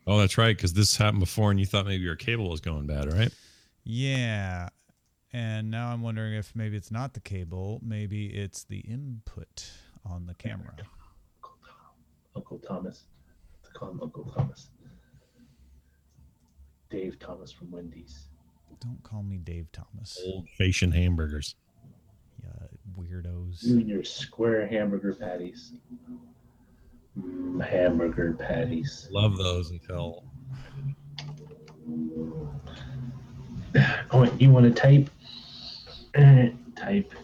Oh, that's right, because this happened before and you thought maybe your cable was going bad, right? Yeah. And now I'm wondering if maybe it's not the cable, maybe it's the input on the camera. Uncle Thomas. To call him Uncle Thomas. Dave Thomas from Wendy's. Don't call me Dave Thomas. Old-fashioned hamburgers. Yeah, weirdos. You and your square hamburger patties. Hamburger patties. Love those until Oh, you want to type? Type.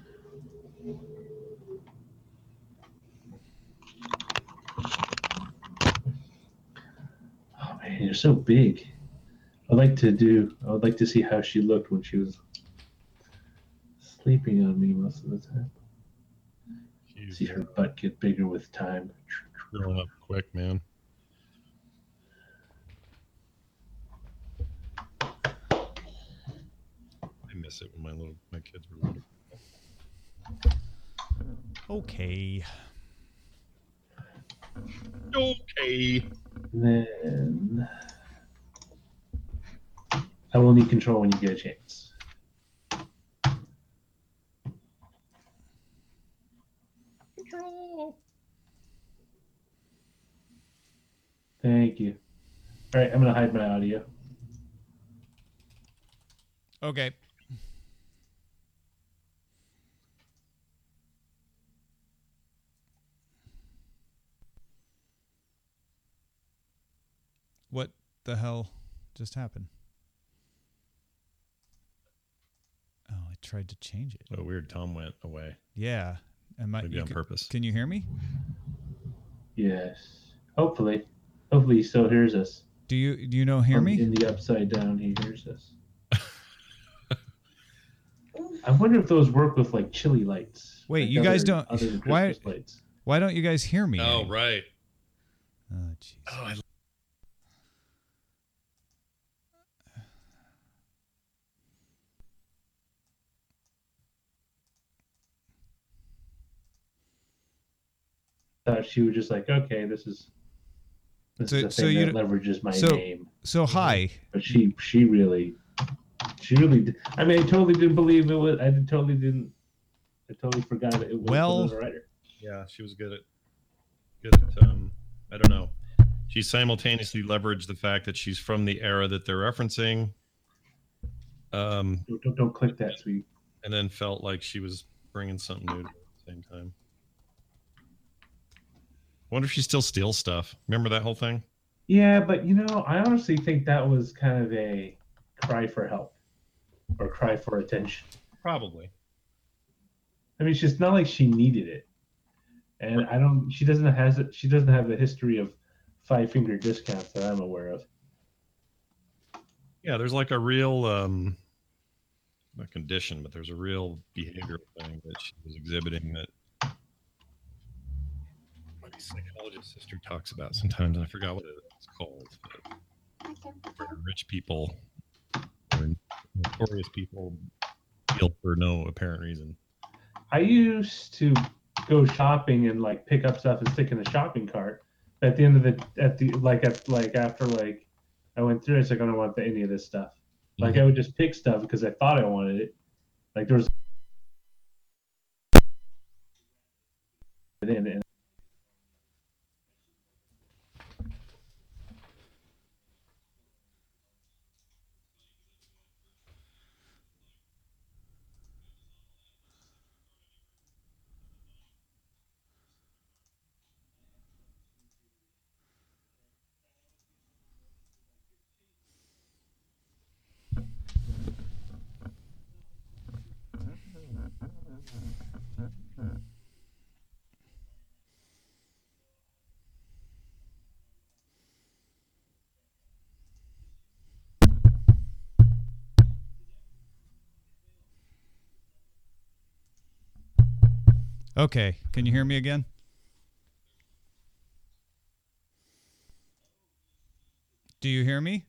Oh man, you're so big. I would like to see how she looked when she was sleeping on me most of the time. she's See her butt get bigger with time. growing up quick, man. I miss it when my kids were little. Okay. Okay. Then I will need control when you get a chance. Control. Thank you. All right, I'm gonna hide my audio. Okay. What the hell just happened? Oh, I tried to change it. Oh, weird. Tom went away. Yeah. Maybe on purpose. Can you hear me? Yes. Hopefully he still hears us. Do you know hear me? In the upside down, he hears us. I wonder if those work with like chili lights. Wait, like you guys don't. other than Christmas lights. Why don't you guys hear me? Oh, right. Oh, jeez. Oh, I thought she was just like, okay, this is a thing that leverages my name. So hi. But she really did. I mean, I totally didn't believe it was. I totally forgot it was a writer. Yeah, she was good at I don't know. She simultaneously leveraged the fact that she's from the era that they're referencing. Don't click that, sweet. And then felt like she was bringing something new at the same time. Wonder if she still steals stuff. Remember that whole thing? Yeah, but I honestly think that was kind of a cry for help or cry for attention. Probably. I mean, it's just not like she needed it, and she doesn't have a history of 5-finger discounts that I'm aware of. Yeah, there's like a real not condition, but there's a real behavioral thing that she was exhibiting that my psychologist sister talks about sometimes, and I forgot what it's called. Where rich people or notorious people feel for no apparent reason. I used to go shopping and like pick up stuff and stick in a shopping cart. At the end of after I went through, it's like I don't want any of this stuff. Like I would just pick stuff because I thought I wanted it. Like there was and Okay, can you hear me again? Do you hear me?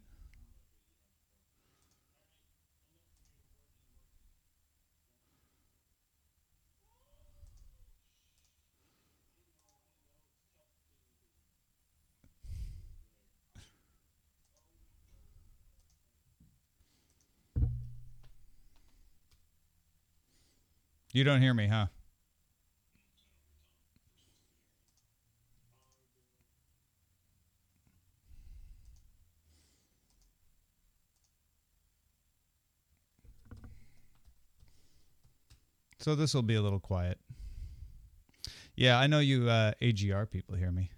You don't hear me, huh? So this will be a little quiet. Yeah, I know you AGR people hear me.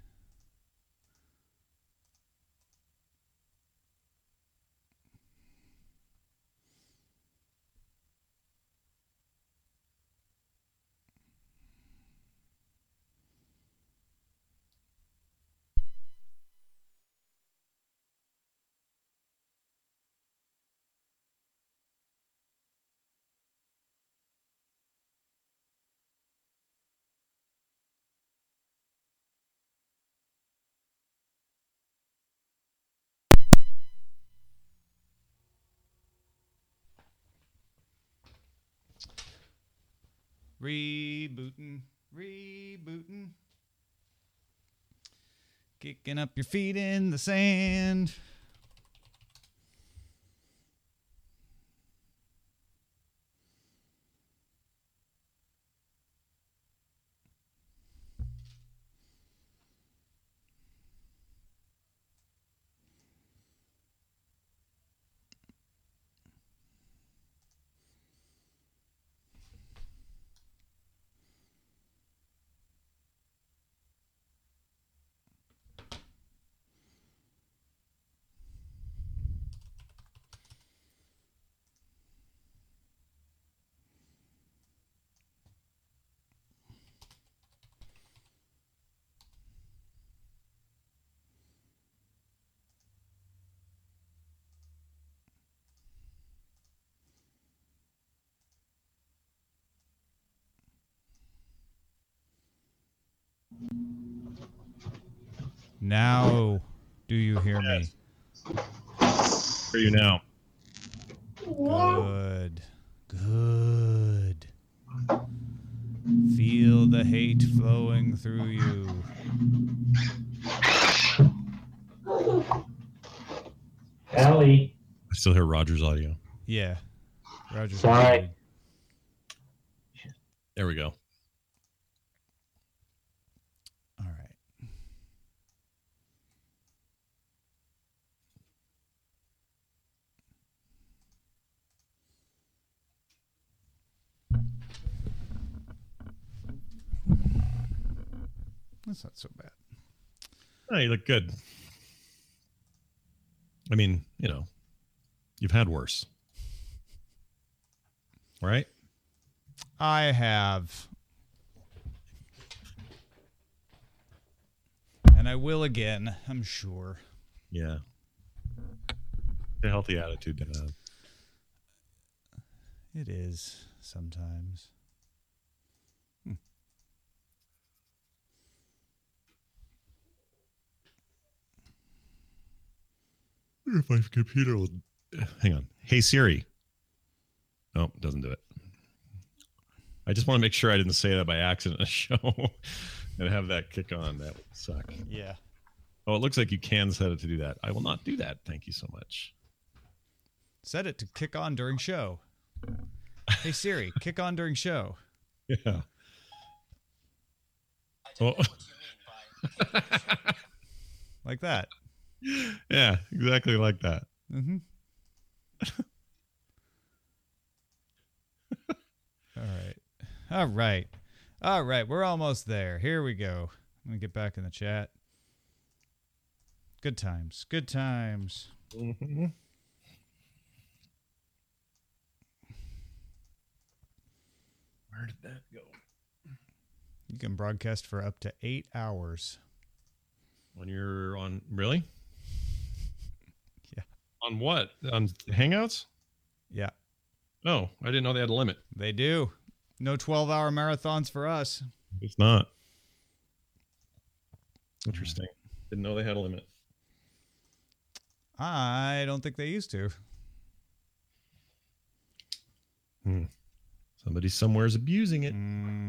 Rebooting. Kicking up your feet in the sand. Now, do you hear me? Hear you now. Good. Good. Feel the hate flowing through you. Allie. I still hear Roger's audio. Yeah. Roger. Sorry. There we go. All right. That's not so bad. Oh, you look good. I mean, you know, you've had worse. Right? I have. And I will again, I'm sure. Yeah. A healthy attitude to have. It is sometimes. I wonder if my computer will... Hang on. Hey, Siri. Nope, doesn't do it. I just want to make sure I didn't say that by accident in a show and have that kick on. That would suck. Yeah. Oh, it looks like you can set it to do that. I will not do that. Thank you so much. Set it to kick on during show. Hey, Siri, kick on during show. Yeah. Oh. Like that. Yeah, exactly like that. Mm-hmm. All right. We're almost there. Here we go. Let me get back in the chat. Good times. Mm-hmm. Where did that go? You can broadcast for up to 8 hours. When you're on... Really? Yeah. On what? On Hangouts? Yeah. Oh, I didn't know they had a limit. They do. No 12-hour marathons for us. It's not. Interesting. Didn't know they had a limit. I don't think they used to. Somebody somewhere is abusing it.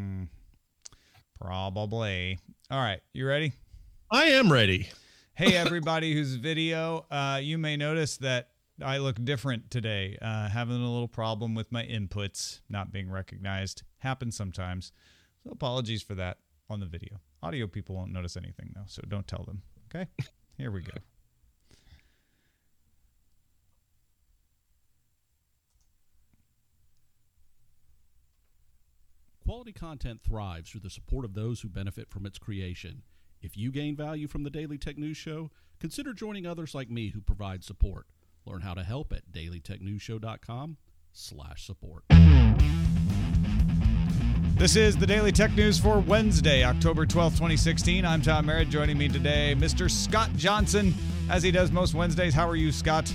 Probably. All right. You ready? I am ready. Hey, everybody whose video, you may notice that different today. Having a little problem with my inputs not being recognized. Happens sometimes. So apologies for that on the video. Audio people won't notice anything, though, so don't tell them. Okay? Here we go. Quality content thrives through the support of those who benefit from its creation. If you gain value from the Daily Tech News Show, consider joining others like me who provide support. Learn how to help at dailytechnewsshow.com/support. This is the Daily Tech News for Wednesday, October 12th, 2016. I'm Tom Merritt. Joining me today, Mr. Scott Johnson, as he does most Wednesdays. How are you, Scott?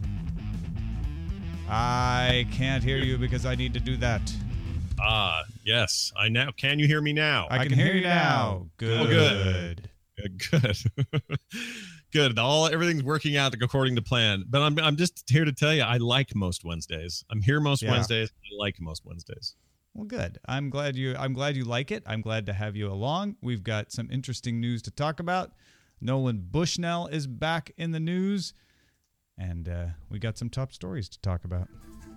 I can't hear you because I need to do that. Yes. Can you hear me now? I can hear you now. Good. Oh, good. Good. Good. Everything's working out according to plan. But I'm just here to tell you, I like most Wednesdays. I'm here most Wednesdays. I like most Wednesdays. Well, good. I'm glad you like it. I'm glad to have you along. We've got some interesting news to talk about. Nolan Bushnell is back in the news, and we got some top stories to talk about.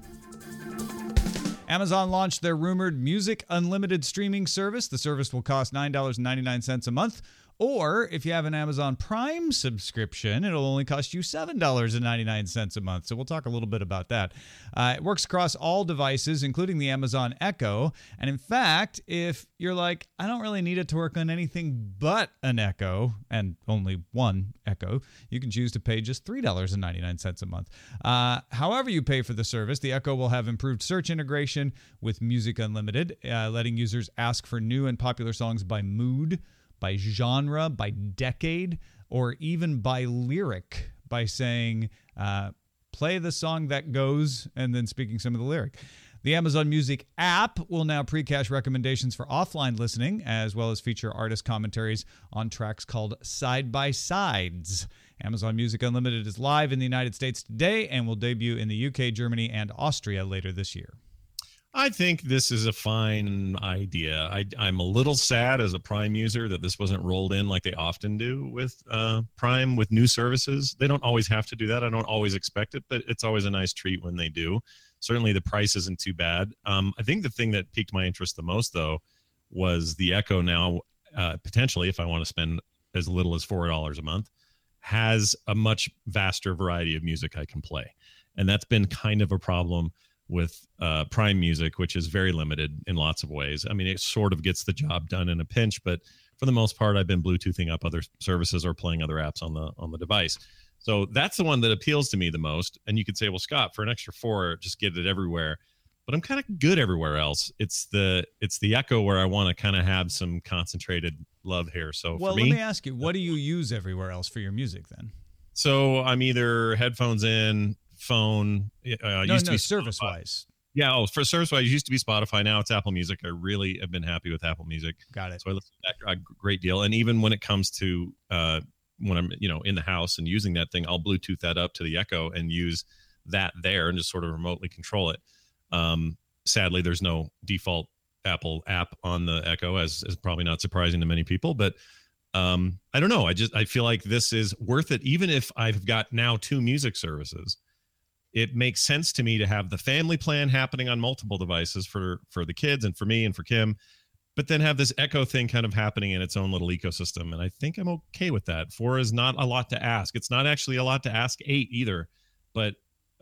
Amazon launched their rumored Music Unlimited streaming service. The service will cost $9.99 a month. Or if you have an Amazon Prime subscription, it'll only cost you $7.99 a month. So we'll talk a little bit about that. It works across all devices, including the Amazon Echo. And in fact, if you're like, I don't really need it to work on anything but an Echo, and only one Echo, you can choose to pay just $3.99 a month. However you pay for the service, the Echo will have improved search integration with Music Unlimited, letting users ask for new and popular songs by mood, by genre, by decade, or even by lyric, by saying, play the song that goes, and then speaking some of the lyric. The Amazon Music app will now pre-cache recommendations for offline listening, as well as feature artist commentaries on tracks called side-by-sides. Amazon Music Unlimited is live in the United States today and will debut in the UK, Germany, and Austria later this year. I think this is a fine idea. I'm a little sad as a Prime user that this wasn't rolled in like they often do with Prime with new services. They don't always have to do that. I don't always expect it, but it's always a nice treat when they do. Certainly the price isn't too bad. I think the thing that piqued my interest the most, though, was the Echo now, potentially, if I want to spend as little as $4 a month, has a much vaster variety of music I can play. And that's been kind of a problem with Prime Music, which is very limited in lots of ways. I mean, it sort of gets the job done in a pinch, but for the most part, I've been Bluetoothing up other services or playing other apps on the device. So that's the one that appeals to me the most. And you could say, well, Scott, for an extra $4, just get it everywhere. But I'm kind of good everywhere else. It's the Echo where I want to kind of have some concentrated love here. So well, for me, let me ask you, what do you use everywhere else for your music then? So I'm either headphones in, phone. No, service-wise. Yeah, for service-wise, it used to be Spotify. Now it's Apple Music. I really have been happy with Apple Music. Got it. So I listen to that a great deal. And even when it comes to when I'm in the house and using that thing, I'll Bluetooth that up to the Echo and use that there and just sort of remotely control it. Sadly, there's no default Apple app on the Echo, as is probably not surprising to many people. But I don't know. I feel like this is worth it, even if I've got now 2 music services. It makes sense to me to have the family plan happening on multiple devices for the kids and for me and for Kim, but then have this Echo thing kind of happening in its own little ecosystem. And I think I'm okay with that. 4 is not a lot to ask. It's not actually a lot to ask 8 either, but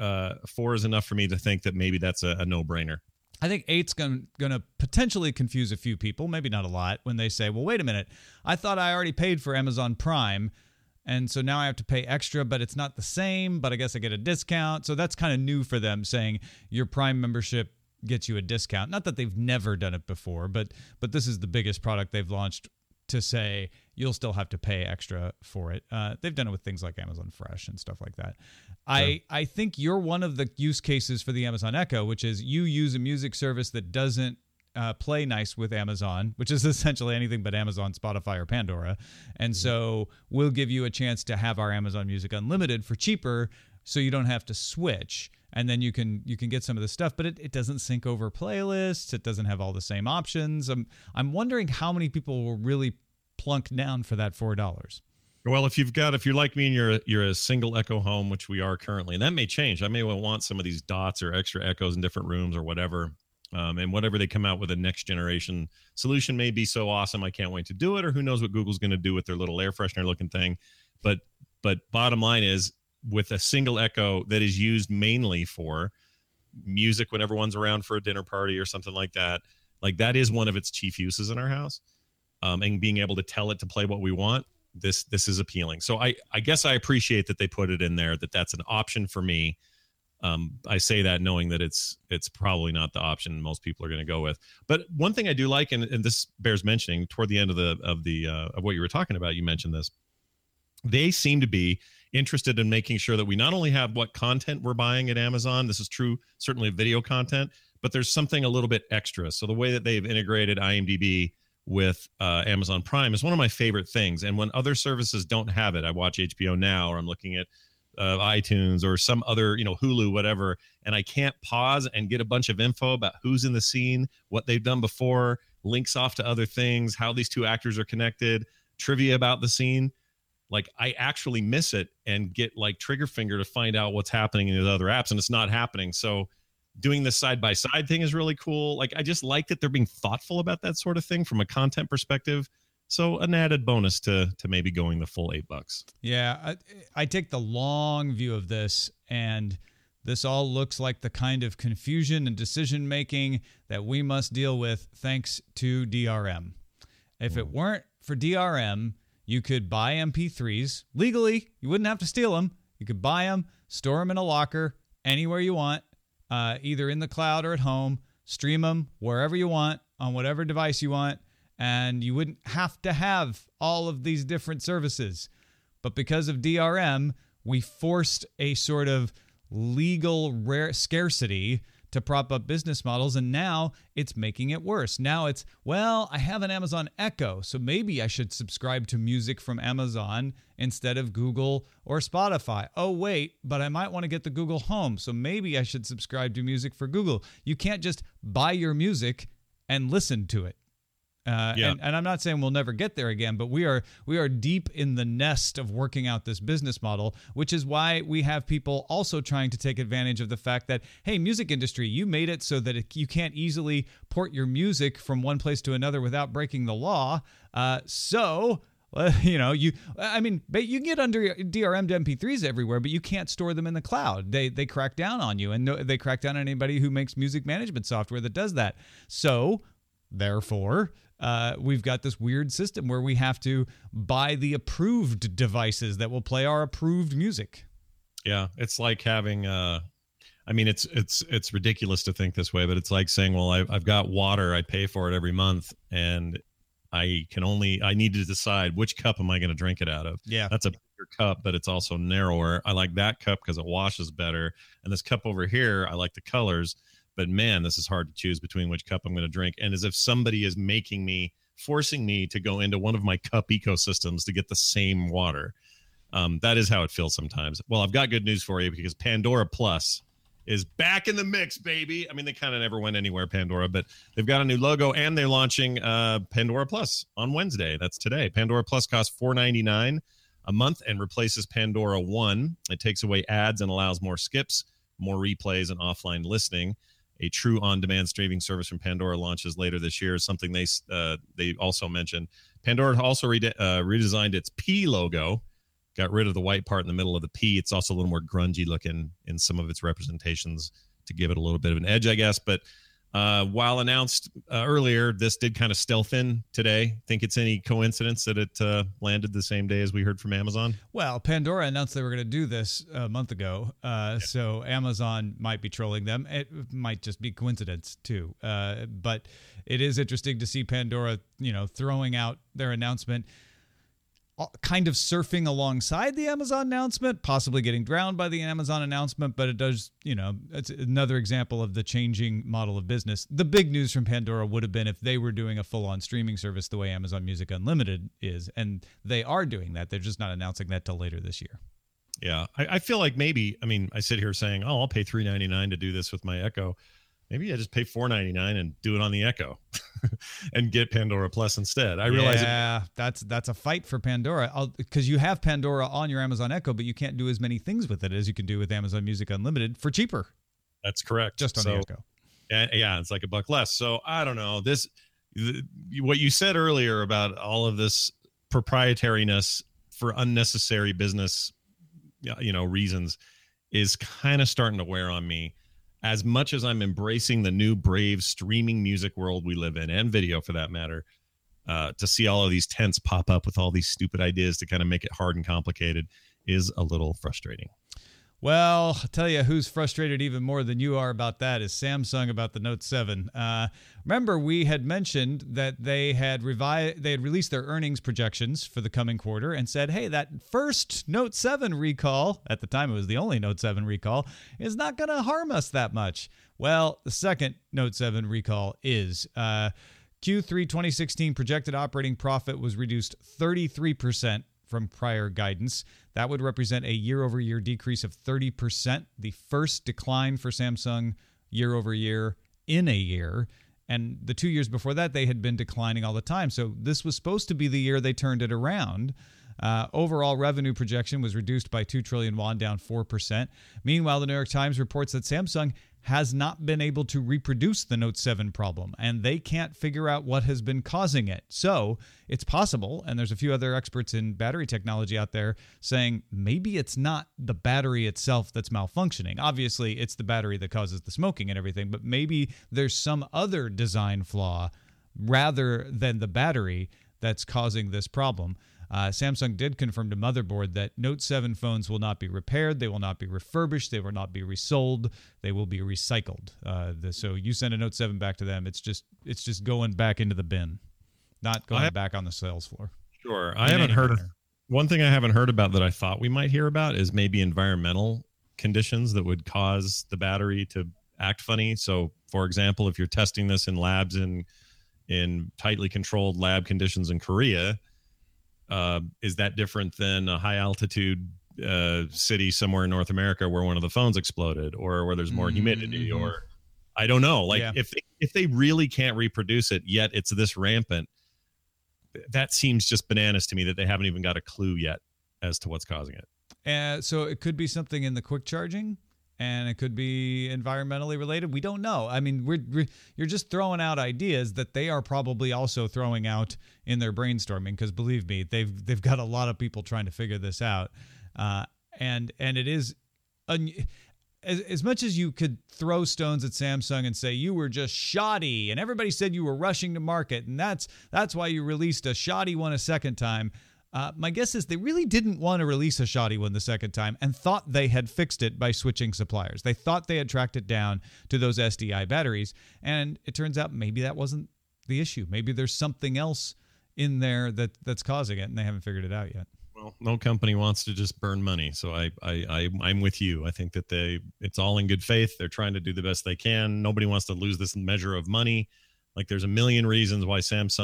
4 is enough for me to think that maybe that's a no-brainer. I think 8's going to potentially confuse a few people, maybe not a lot, when they say, well, wait a minute, I thought I already paid for Amazon Prime, and so now I have to pay extra, but it's not the same, but I guess I get a discount. So that's kind of new for them, saying your Prime membership gets you a discount. Not that they've never done it before, but this is the biggest product they've launched to say you'll still have to pay extra for it. They've done it with things like Amazon Fresh and stuff like that. Sure. I think you're one of the use cases for the Amazon Echo, which is you use a music service that doesn't play nice with Amazon, which is essentially anything but Amazon, Spotify, or Pandora. And so we'll give you a chance to have our Amazon Music Unlimited for cheaper so you don't have to switch. And then you can get some of the stuff, but it doesn't sync over playlists. It doesn't have all the same options. I'm wondering how many people will really plunk down for that $4. Well, if you're like me and you're a single Echo home, which we are currently, and that may change. I may want some of these dots or extra Echoes in different rooms or whatever. And whatever they come out with a next generation solution may be so awesome. I can't wait to do it. Or who knows what Google's going to do with their little air freshener looking thing. But bottom line is, with a single Echo that is used mainly for music when everyone's around for a dinner party or something like that is one of its chief uses in our house. And being able to tell it to play what we want, this is appealing. So I guess I appreciate that they put it in there, that's an option for me. I say that knowing that it's probably not the option most people are going to go with. But one thing I do like, and this bears mentioning, toward the end of what you were talking about, you mentioned this. They seem to be interested in making sure that we not only have what content we're buying at Amazon. This is true, certainly of video content, but there's something a little bit extra. So the way that they've integrated IMDb with Amazon Prime is one of my favorite things. And when other services don't have it, I watch HBO Now, or I'm looking at iTunes or some other, Hulu, whatever, and I can't pause and get a bunch of info about who's in the scene, what they've done before, links off to other things, how these two actors are connected, trivia about the scene. Like, I actually miss it and get like trigger finger to find out what's happening in these other apps, and it's not happening. So doing this side by side thing is really cool. Like, I just like that they're being thoughtful about that sort of thing from a content perspective. So an added bonus to maybe going the full $8. Yeah, I take the long view of this, and this all looks like the kind of confusion and decision making that we must deal with thanks to DRM. If it weren't for DRM, you could buy MP3s legally. You wouldn't have to steal them. You could buy them, store them in a locker anywhere you want, either in the cloud or at home, stream them wherever you want on whatever device you want, and you wouldn't have to have all of these different services. But because of DRM, we forced a sort of legal rare scarcity to prop up business models, and now it's making it worse. Now it's, well, I have an Amazon Echo, so maybe I should subscribe to music from Amazon instead of Google or Spotify. Oh, wait, but I might want to get the Google Home, so maybe I should subscribe to music for Google. You can't just buy your music and listen to it. And I'm not saying we'll never get there again, but we are deep in the nest of working out this business model, which is why we have people also trying to take advantage of the fact that, hey, music industry, you made it so that you can't easily port your music from one place to another without breaking the law. You can get under DRM'd MP3s everywhere, but you can't store them in the cloud. They crack down on you, and they crack down on anybody who makes music management software that does that. So, therefore, we've got this weird system where we have to buy the approved devices that will play our approved music. Yeah, it's like having it's ridiculous to think this way, but it's like saying, well, I've got water, I pay for it every month, and I need to decide which cup am I going to drink it out of. Yeah, that's a bigger cup, but it's also narrower. I like that cup because it washes better, and this cup over here, I like the colors. But man, this is hard to choose between which cup I'm going to drink. And as if somebody is forcing me to go into one of my cup ecosystems to get the same water. That is how it feels sometimes. Well, I've got good news for you, because Pandora Plus is back in the mix, baby. I mean, they kind of never went anywhere, Pandora, but they've got a new logo, and they're launching Pandora Plus on Wednesday. That's today. Pandora Plus costs $4.99 a month and replaces Pandora One. It takes away ads and allows more skips, more replays, and offline listening. A true on-demand streaming service from Pandora launches later this year, something they also mentioned. Pandora also redesigned its P logo, got rid of the white part in the middle of the P. It's also a little more grungy looking in some of its representations to give it a little bit of an edge, I guess. But while announced earlier, this did kind of stealth in today. Think it's any coincidence that it landed the same day as we heard from Amazon? Well, Pandora announced they were going to do this a month ago, so Amazon might be trolling them. It might just be coincidence too, but it is interesting to see Pandora, throwing out their announcement, kind of surfing alongside the Amazon announcement, possibly getting drowned by the Amazon announcement, but it does, it's another example of the changing model of business. The big news from Pandora would have been if they were doing a full-on streaming service the way Amazon Music Unlimited is, and they are doing that. They're just not announcing that till later this year. Yeah, I feel like maybe, I sit here saying, oh, I'll pay $3.99 to do this with my Echo. maybe I just pay $4.99 and do it on the Echo and get Pandora Plus instead. I realize that's a fight for Pandora, because you have Pandora on your Amazon Echo, but you can't do as many things with it as you can do with Amazon Music Unlimited for cheaper. That's correct. Just on the Echo. Yeah, it's like $1 less. So I don't know. What you said earlier about all of this proprietariness for unnecessary business, reasons is kind of starting to wear on me. As much as I'm embracing the new brave streaming music world we live in, and video for that matter, to see all of these tents pop up with all these stupid ideas to kind of make it hard and complicated is a little frustrating. Well, I'll tell you who's frustrated even more than you are about that is Samsung about the Note 7. Remember, we had mentioned that they had released their earnings projections for the coming quarter and said, hey, that first Note 7 recall, at the time it was the only Note 7 recall, is not going to harm us that much. Well, the second Note 7 recall is. Q3 2016 projected operating profit was reduced 33% from prior guidance. That would represent a year-over-year decrease of 30%, the first decline for Samsung year-over-year in a year. And the 2 years before that, they had been declining all the time. So this was supposed to be the year they turned it around. Overall revenue projection was reduced by 2 trillion won, down 4%. Meanwhile, the New York Times reports that Samsung has not been able to reproduce the Note 7 problem, and they can't figure out what has been causing it. So it's possible, and there's a few other experts in battery technology out there saying maybe it's not the battery itself that's malfunctioning. Obviously, it's the battery that causes the smoking and everything, but maybe there's some other design flaw rather than the battery that's causing this problem. Samsung did confirm to Motherboard that Note 7 phones will not be repaired, they will not be refurbished, they will not be resold, they will be recycled. So you send a Note 7 back to them, it's just going back into the bin, not going back on the sales floor. Sure. I haven't heard one thing I haven't heard about that I thought we might hear about is maybe environmental conditions that would cause the battery to act funny. So, for example, if you're testing this in labs in tightly controlled lab conditions in Korea, is that different than a high altitude city somewhere in North America where one of the phones exploded, or where there's more humidity, or I don't know. Like if they really can't reproduce it yet, it's this rampant. That seems just bananas to me that they haven't even got a clue yet as to what's causing it. So it could be something in the quick charging, and it could be environmentally related. We don't know. I mean, you're just throwing out ideas that they are probably also throwing out in their brainstorming, because believe me, they've got a lot of people trying to figure this out. And it is as much as you could throw stones at Samsung and say you were just shoddy and everybody said you were rushing to market and that's why you released a shoddy one a second time. My guess is they really didn't want to release a shoddy one the second time and thought they had fixed it by switching suppliers. They thought they had tracked it down to those SDI batteries, and it turns out maybe that wasn't the issue. Maybe there's something else in there that's causing it, and they haven't figured it out yet. Well, no company wants to just burn money, so I'm with you. I think that it's all in good faith. They're trying to do the best they can. Nobody wants to lose this measure of money. Like, there's a million reasons why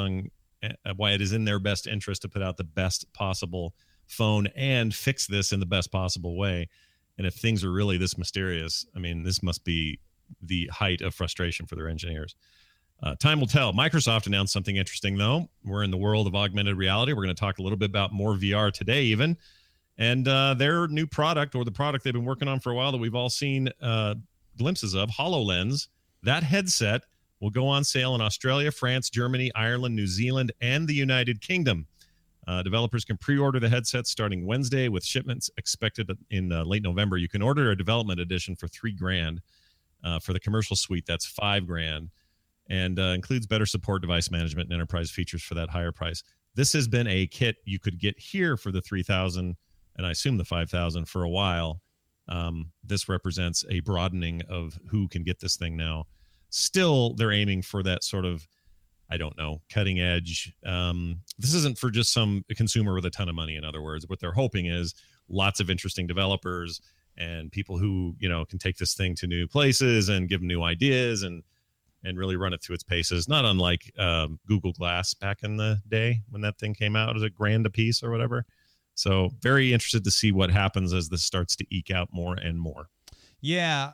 it is in their best interest to put out the best possible phone and fix this in the best possible way. And if things are really this mysterious, I mean, this must be the height of frustration for their engineers. Time will tell. Microsoft announced something interesting, though. We're in the world of augmented reality. We're going to talk a little bit about more VR today, even. And their new product, or the product they've been working on for a while that we've all seen glimpses of, HoloLens, that headset will go on sale in Australia, France, Germany, Ireland, New Zealand, and the United Kingdom. Developers can pre-order the headset starting Wednesday, with shipments expected in late November. You can order a development edition for $3,000. For the commercial suite, that's $5,000, and includes better support, device management, and enterprise features for that higher price. This has been a kit you could get here for the $3,000, and I assume the $5,000 for a while. This represents a broadening of who can get this thing now. Still, they're aiming for that sort of, I don't know, cutting edge. This isn't for just some consumer with a ton of money. In other words, what they're hoping is lots of interesting developers and people who, can take this thing to new places and give them new ideas and really run it through its paces. Not unlike Google Glass back in the day when that thing came out as $1,000 a piece or whatever. So very interested to see what happens as this starts to eke out more and more. Yeah.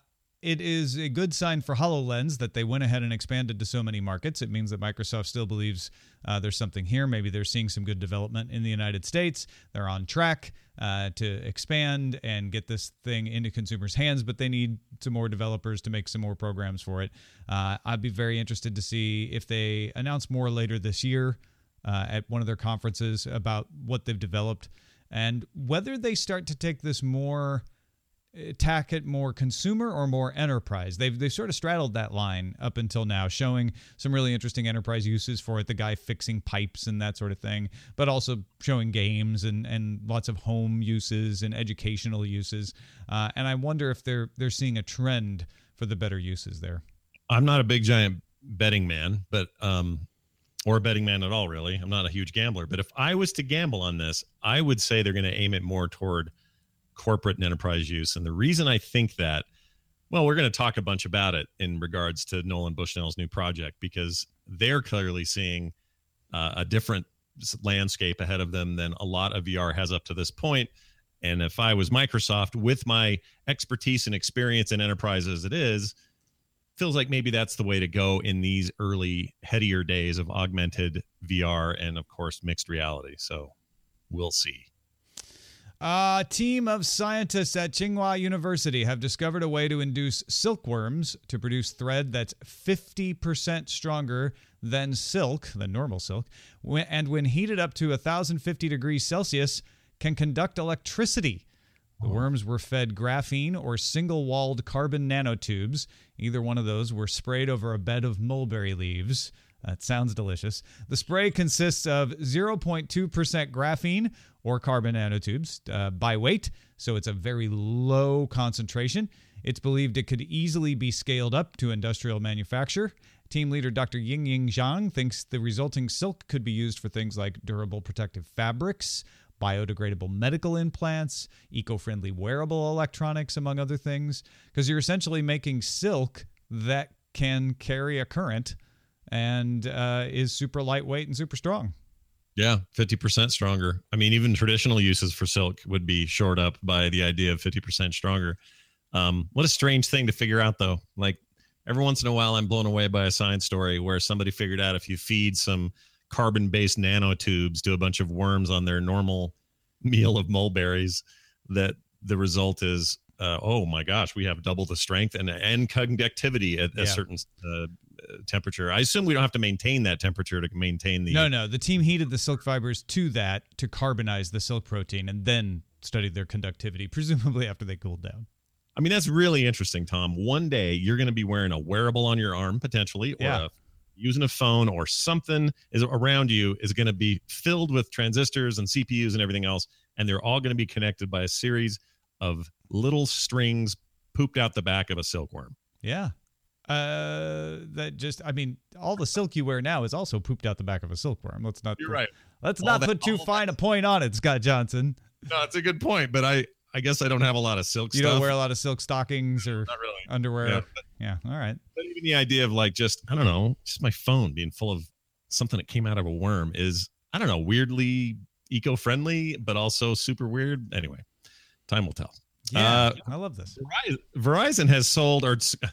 it is a good sign for HoloLens that they went ahead and expanded to so many markets. It means that Microsoft still believes there's something here. Maybe they're seeing some good development in the United States. They're on track to expand and get this thing into consumers' hands, but they need some more developers to make some more programs for it. I'd be very interested to see if they announce more later this year at one of their conferences about what they've developed and whether they start to take this more, tack it more consumer or more enterprise. They've sort of straddled that line up until now, showing some really interesting enterprise uses for it, the guy fixing pipes and that sort of thing, but also showing games and lots of home uses and educational uses. And I wonder if they're seeing a trend for the better uses there. I'm not a big giant betting man, but or a betting man at all, really. I'm not a huge gambler, but if I was to gamble on this, I would say they're going to aim it more toward corporate and enterprise use. And the reason I think that, well, we're going to talk a bunch about it in regards to Nolan Bushnell's new project, because they're clearly seeing a different landscape ahead of them than a lot of VR has up to this point. And if I was Microsoft, with my expertise and experience in enterprise as it is, feels like maybe that's the way to go in these early, headier days of augmented VR and, of course, mixed reality. So we'll see. A team of scientists at Tsinghua University have discovered a way to induce silkworms to produce thread that's 50% stronger than normal silk, and when heated up to 1,050 degrees Celsius, can conduct electricity. The worms were fed graphene or single-walled carbon nanotubes. Either one of those were sprayed over a bed of mulberry leaves. That sounds delicious. The spray consists of 0.2% graphene or carbon nanotubes by weight, so it's a very low concentration. It's believed it could easily be scaled up to industrial manufacture. Team leader Dr. Yingying Zhang thinks the resulting silk could be used for things like durable protective fabrics, biodegradable medical implants, eco-friendly wearable electronics, among other things, because you're essentially making silk that can carry a current and is super lightweight and super strong. Yeah, 50% stronger. I mean, even traditional uses for silk would be shored up by the idea of 50% stronger. What a strange thing to figure out, though. Like, every once in a while, I'm blown away by a science story where somebody figured out if you feed some carbon-based nanotubes to a bunch of worms on their normal meal of mulberries, that the result is, oh my gosh, we have double the strength and conductivity at a certain temperature. I assume we don't have to maintain that temperature to maintain the... No. The team heated the silk fibers to carbonize the silk protein and then studied their conductivity, presumably after they cooled down. I mean, that's really interesting, Tom. One day you're going to be wearing a wearable on your arm, potentially, or using a phone, or something is around you is going to be filled with transistors and CPUs and everything else, and they're all going to be connected by a series of little strings pooped out the back of a silkworm. Yeah. All the silk you wear now is also pooped out the back of a silkworm. You're right. Let's not put too fine a point on it, Scott Johnson. No, it's a good point, but I guess I don't have a lot of silk stuff. You don't wear a lot of silk stockings or Not really. underwear. Yeah, all right. But even the idea of just my phone being full of something that came out of a worm is, weirdly eco-friendly, but also super weird. Anyway, time will tell. Yeah, I love this. Verizon has sold,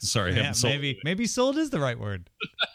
maybe sold is the right word.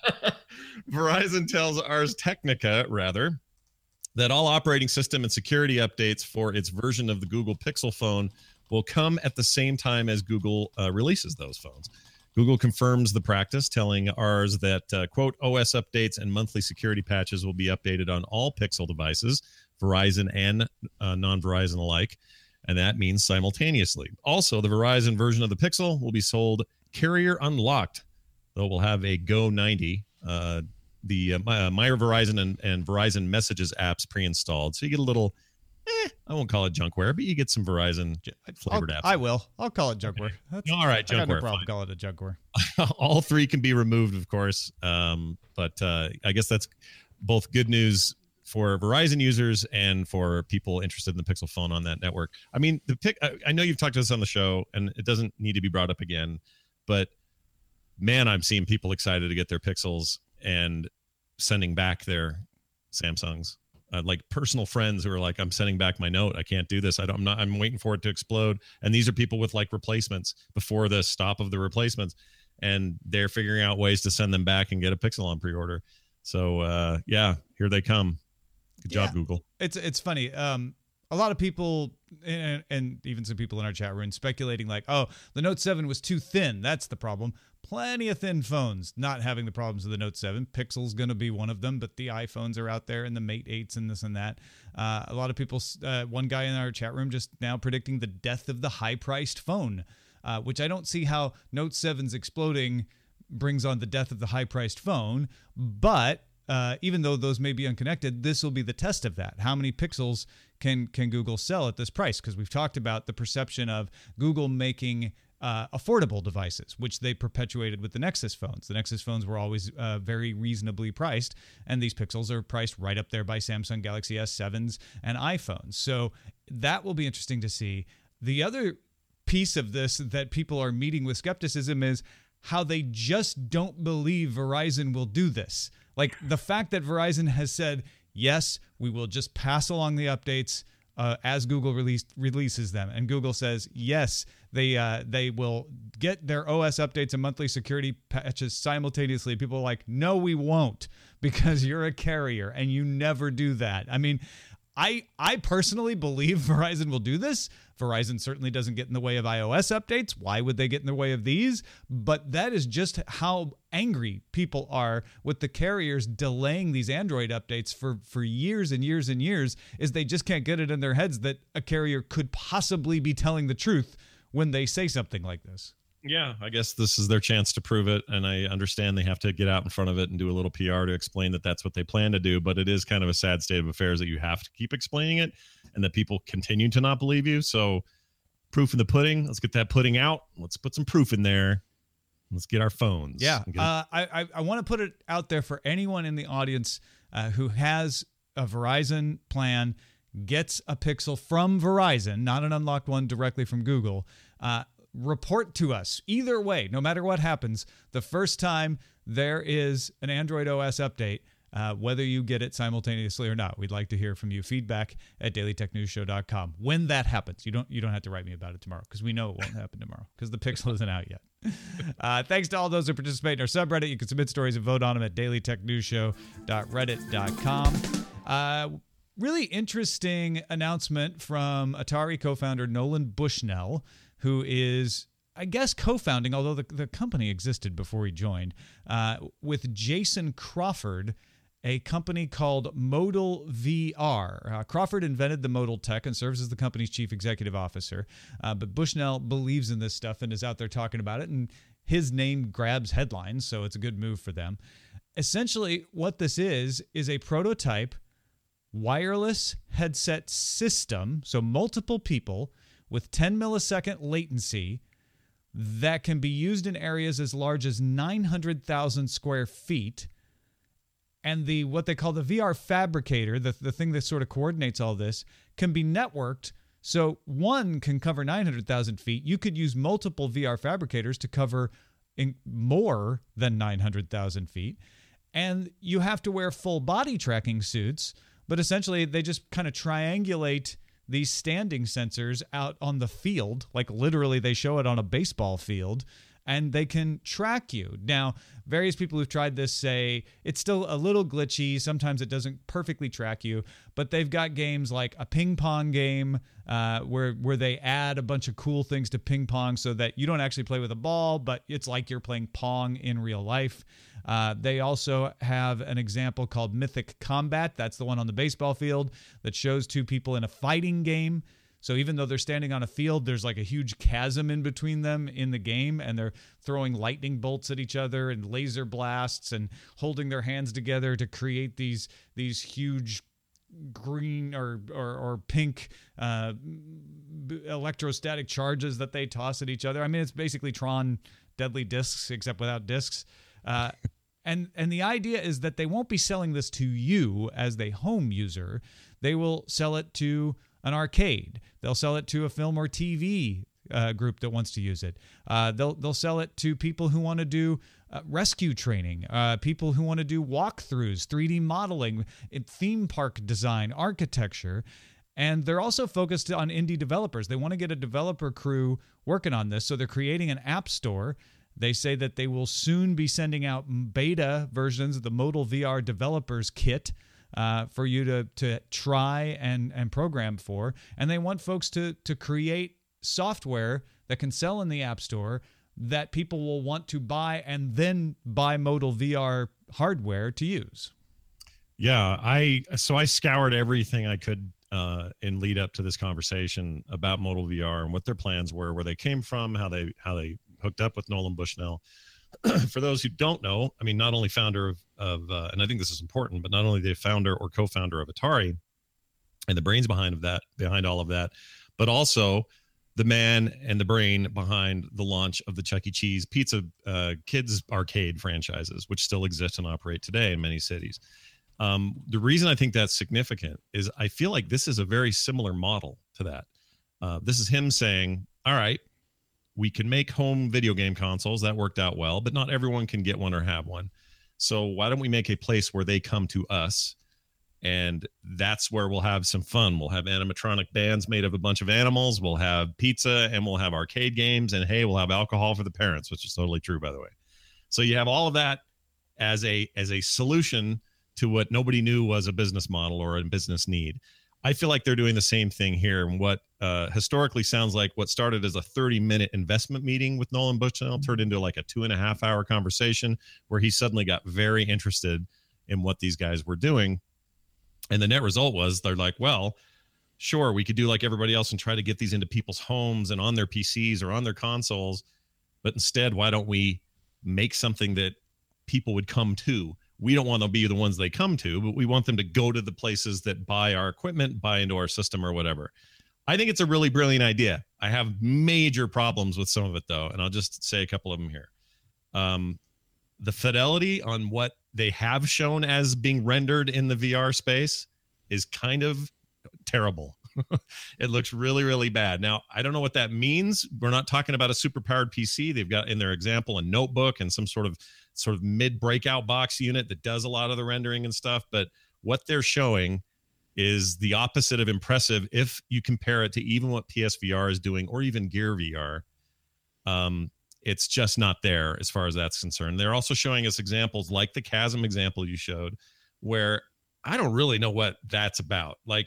Verizon tells Ars Technica, rather, that all operating system and security updates for its version of the Google Pixel phone will come at the same time as Google releases those phones. Google confirms the practice, telling Ars that, quote, OS updates and monthly security patches will be updated on all Pixel devices, Verizon and non-Verizon alike, and that means simultaneously. Also, the Verizon version of the Pixel will be sold carrier unlocked, though it will have a Go 90, the My Verizon and Verizon Messages apps pre-installed. So you get a little, I won't call it junkware, but you get some Verizon flavored apps. I will. I'll call it junkware. All right, junkware. I got no problem calling it junkware. All three can be removed, of course. But I guess that's both good news for Verizon users and for people interested in the Pixel phone on that network. I mean, I know you've talked to us on the show, and it doesn't need to be brought up again, but man, I'm seeing people excited to get their Pixels and sending back their Samsungs. like personal friends who are like, I'm sending back my note. I can't do this. I'm waiting for it to explode. And these are people with like replacements before the stop of the replacements. And they're figuring out ways to send them back and get a Pixel on pre-order. So yeah, here they come. Good job, Google. It's funny. A lot of people and even some people in our chat room speculating like, oh, the Note 7 was too thin. That's the problem. Plenty of thin phones not having the problems of the Note 7. Pixel's going to be one of them, but the iPhones are out there and the Mate 8s and this and that. A lot of people, one guy in our chat room just now predicting the death of the high-priced phone, which I don't see how Note 7's exploding brings on the death of the high-priced phone, but even though those may be unconnected, this will be the test of that. How many Pixels can Google sell at this price? Because we've talked about the perception of Google making affordable devices, which they perpetuated with the Nexus phones. The Nexus phones were always very reasonably priced, and these Pixels are priced right up there by Samsung Galaxy S7s and iPhones. So that will be interesting to see. The other piece of this that people are meeting with skepticism is how they just don't believe Verizon will do this. Like the fact that Verizon has said, yes, we will just pass along the updates as Google releases them. And Google says, yes, they will get their OS updates and monthly security patches simultaneously. People are like, no, we won't, because you're a carrier and you never do that. I mean, I personally believe Verizon will do this. Verizon certainly doesn't get in the way of iOS updates. Why would they get in the way of these? But that is just how angry people are with the carriers delaying these Android updates for years and years and years, is they just can't get it in their heads that a carrier could possibly be telling the truth when they say something like this. Yeah, I guess this is their chance to prove it, and I understand they have to get out in front of it and do a little PR to explain that that's what they plan to do, but it is kind of a sad state of affairs that you have to keep explaining it and that people continue to not believe you. So proof in the pudding. Let's get that pudding out. Let's put some proof in there. Let's get our phones. Yeah, I want to put it out there for anyone in the audience who has a Verizon plan, gets a Pixel from Verizon, not an unlocked one directly from Google. Report to us. Either way, no matter what happens, the first time there is an Android OS update, whether you get it simultaneously or not, we'd like to hear from you. Feedback at dailytechnewsshow.com. When that happens, you don't have to write me about it tomorrow, because we know it won't happen tomorrow because the Pixel isn't out yet. Thanks to all those who participate in our subreddit. You can submit stories and vote on them at dailytechnewsshow.reddit.com. Really interesting announcement from Atari co-founder Nolan Bushnell, who is, I guess, co-founding, although the company existed before he joined, with Jason Crawford, a company called Modal VR. Crawford invented the Modal tech and serves as the company's chief executive officer. But Bushnell believes in this stuff and is out there talking about it, and his name grabs headlines, so it's a good move for them. Essentially, what this is a prototype wireless headset system, so multiple people with 10 millisecond latency, that can be used in areas as large as 900,000 square feet. And what they call the VR Fabricator, the thing that sort of coordinates all this, can be networked. So one can cover 900,000 feet. You could use multiple VR Fabricators to cover more than 900,000 feet. And you have to wear full body tracking suits, but essentially they just kind of triangulate these standing sensors out on the field, like literally they show it on a baseball field, and they can track you. Now, various people who've tried this say it's still a little glitchy. Sometimes it doesn't perfectly track you, but they've got games like a ping pong game where they add a bunch of cool things to ping pong so that you don't actually play with a ball, but it's like you're playing Pong in real life. They also have an example called Mythic Combat. That's the one on the baseball field that shows two people in a fighting game. So even though they're standing on a field, there's like a huge chasm in between them in the game, and they're throwing lightning bolts at each other and laser blasts and holding their hands together to create these huge green or pink electrostatic charges that they toss at each other. I mean, it's basically Tron Deadly Discs, except without discs. And the idea is that they won't be selling this to you as the home user. They will sell it to an arcade. They'll sell it to a film or TV group that wants to use it. They'll sell it to people who want to do rescue training, people who want to do walkthroughs, 3D modeling, theme park design, architecture. And they're also focused on indie developers. They want to get a developer crew working on this. So they're creating an app store. They say that they will soon be sending out beta versions of the Modal VR Developers Kit for you to try and program for. And they want folks to create software that can sell in the App Store that people will want to buy and then buy Modal VR hardware to use. Yeah, I scoured everything I could in lead up to this conversation about Modal VR and what their plans were, where they came from, how they hooked up with Nolan Bushnell. For those who don't know, I mean, not only founder of and I think this is important, but not only the founder or co-founder of Atari and the brains behind all of that, but also the man and the brain behind the launch of the Chuck E. Cheese pizza kids arcade franchises, which still exist and operate today in many cities. The reason I think that's significant is I feel like this is a very similar model to that. This is him saying, all right, we can make home video game consoles. That worked out well, but not everyone can get one or have one. So why don't we make a place where they come to us? And that's where we'll have some fun. We'll have animatronic bands made of a bunch of animals. We'll have pizza and we'll have arcade games. And hey, we'll have alcohol for the parents, which is totally true, by the way. So you have all of that as a solution to what nobody knew was a business model or a business need. I feel like they're doing the same thing here. And what historically sounds like what started as a 30-minute investment meeting with Nolan Bushnell turned into like a 2.5-hour conversation where he suddenly got very interested in what these guys were doing. And the net result was they're like, well, sure, we could do like everybody else and try to get these into people's homes and on their PCs or on their consoles. But instead, why don't we make something that people would come to? We don't want to be the ones they come to, but we want them to go to the places that buy our equipment, buy into our system or whatever. I think it's a really brilliant idea. I have major problems with some of it, though, and I'll just say a couple of them here. The fidelity on what they have shown as being rendered in the VR space is kind of terrible. It looks really, really bad. Now, I don't know what that means. We're not talking about a super powered PC. They've got in their example a notebook and some sort of mid breakout box unit that does a lot of the rendering and stuff. But what they're showing is the opposite of impressive if you compare it to even what PSVR is doing or even Gear VR. It's just not there as far as that's concerned. They're also showing us examples like the Chasm example you showed, where I don't really know what that's about. Like,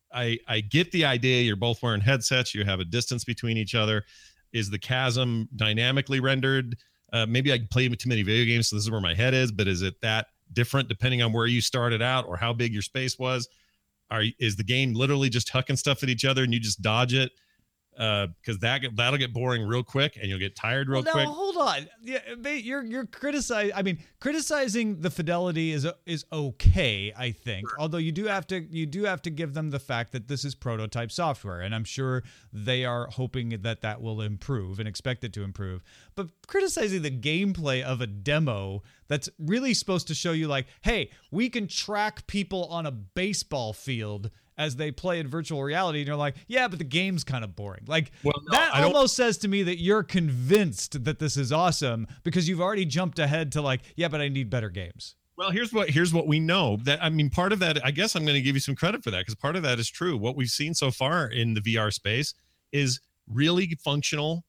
I get the idea. You're both wearing headsets. You have a distance between each other. Is the Chasm dynamically rendered? Maybe I played too many video games, so this is where my head is. But is it that different depending on where you started out or how big your space was? Is the game literally just hucking stuff at each other and you just dodge it? Because that'll get boring real quick and you'll get tired real quick. Now, hold on. Yeah, you're criticizing. I mean, criticizing the fidelity is okay, I think. Sure. Although you do have to give them the fact that this is prototype software, and I'm sure they are hoping that will improve and expect it to improve. But criticizing the gameplay of a demo that's really supposed to show you, like, hey, we can track people on a baseball field as they play in virtual reality, and you're like, yeah, but the game's kind of boring. Like, well, no, that almost says to me that you're convinced that this is awesome because you've already jumped ahead to like, yeah, but I need better games. Well, here's what we know. That, I mean, part of that, I guess I'm going to give you some credit for that because part of that is true. What we've seen so far in the VR space is really functional,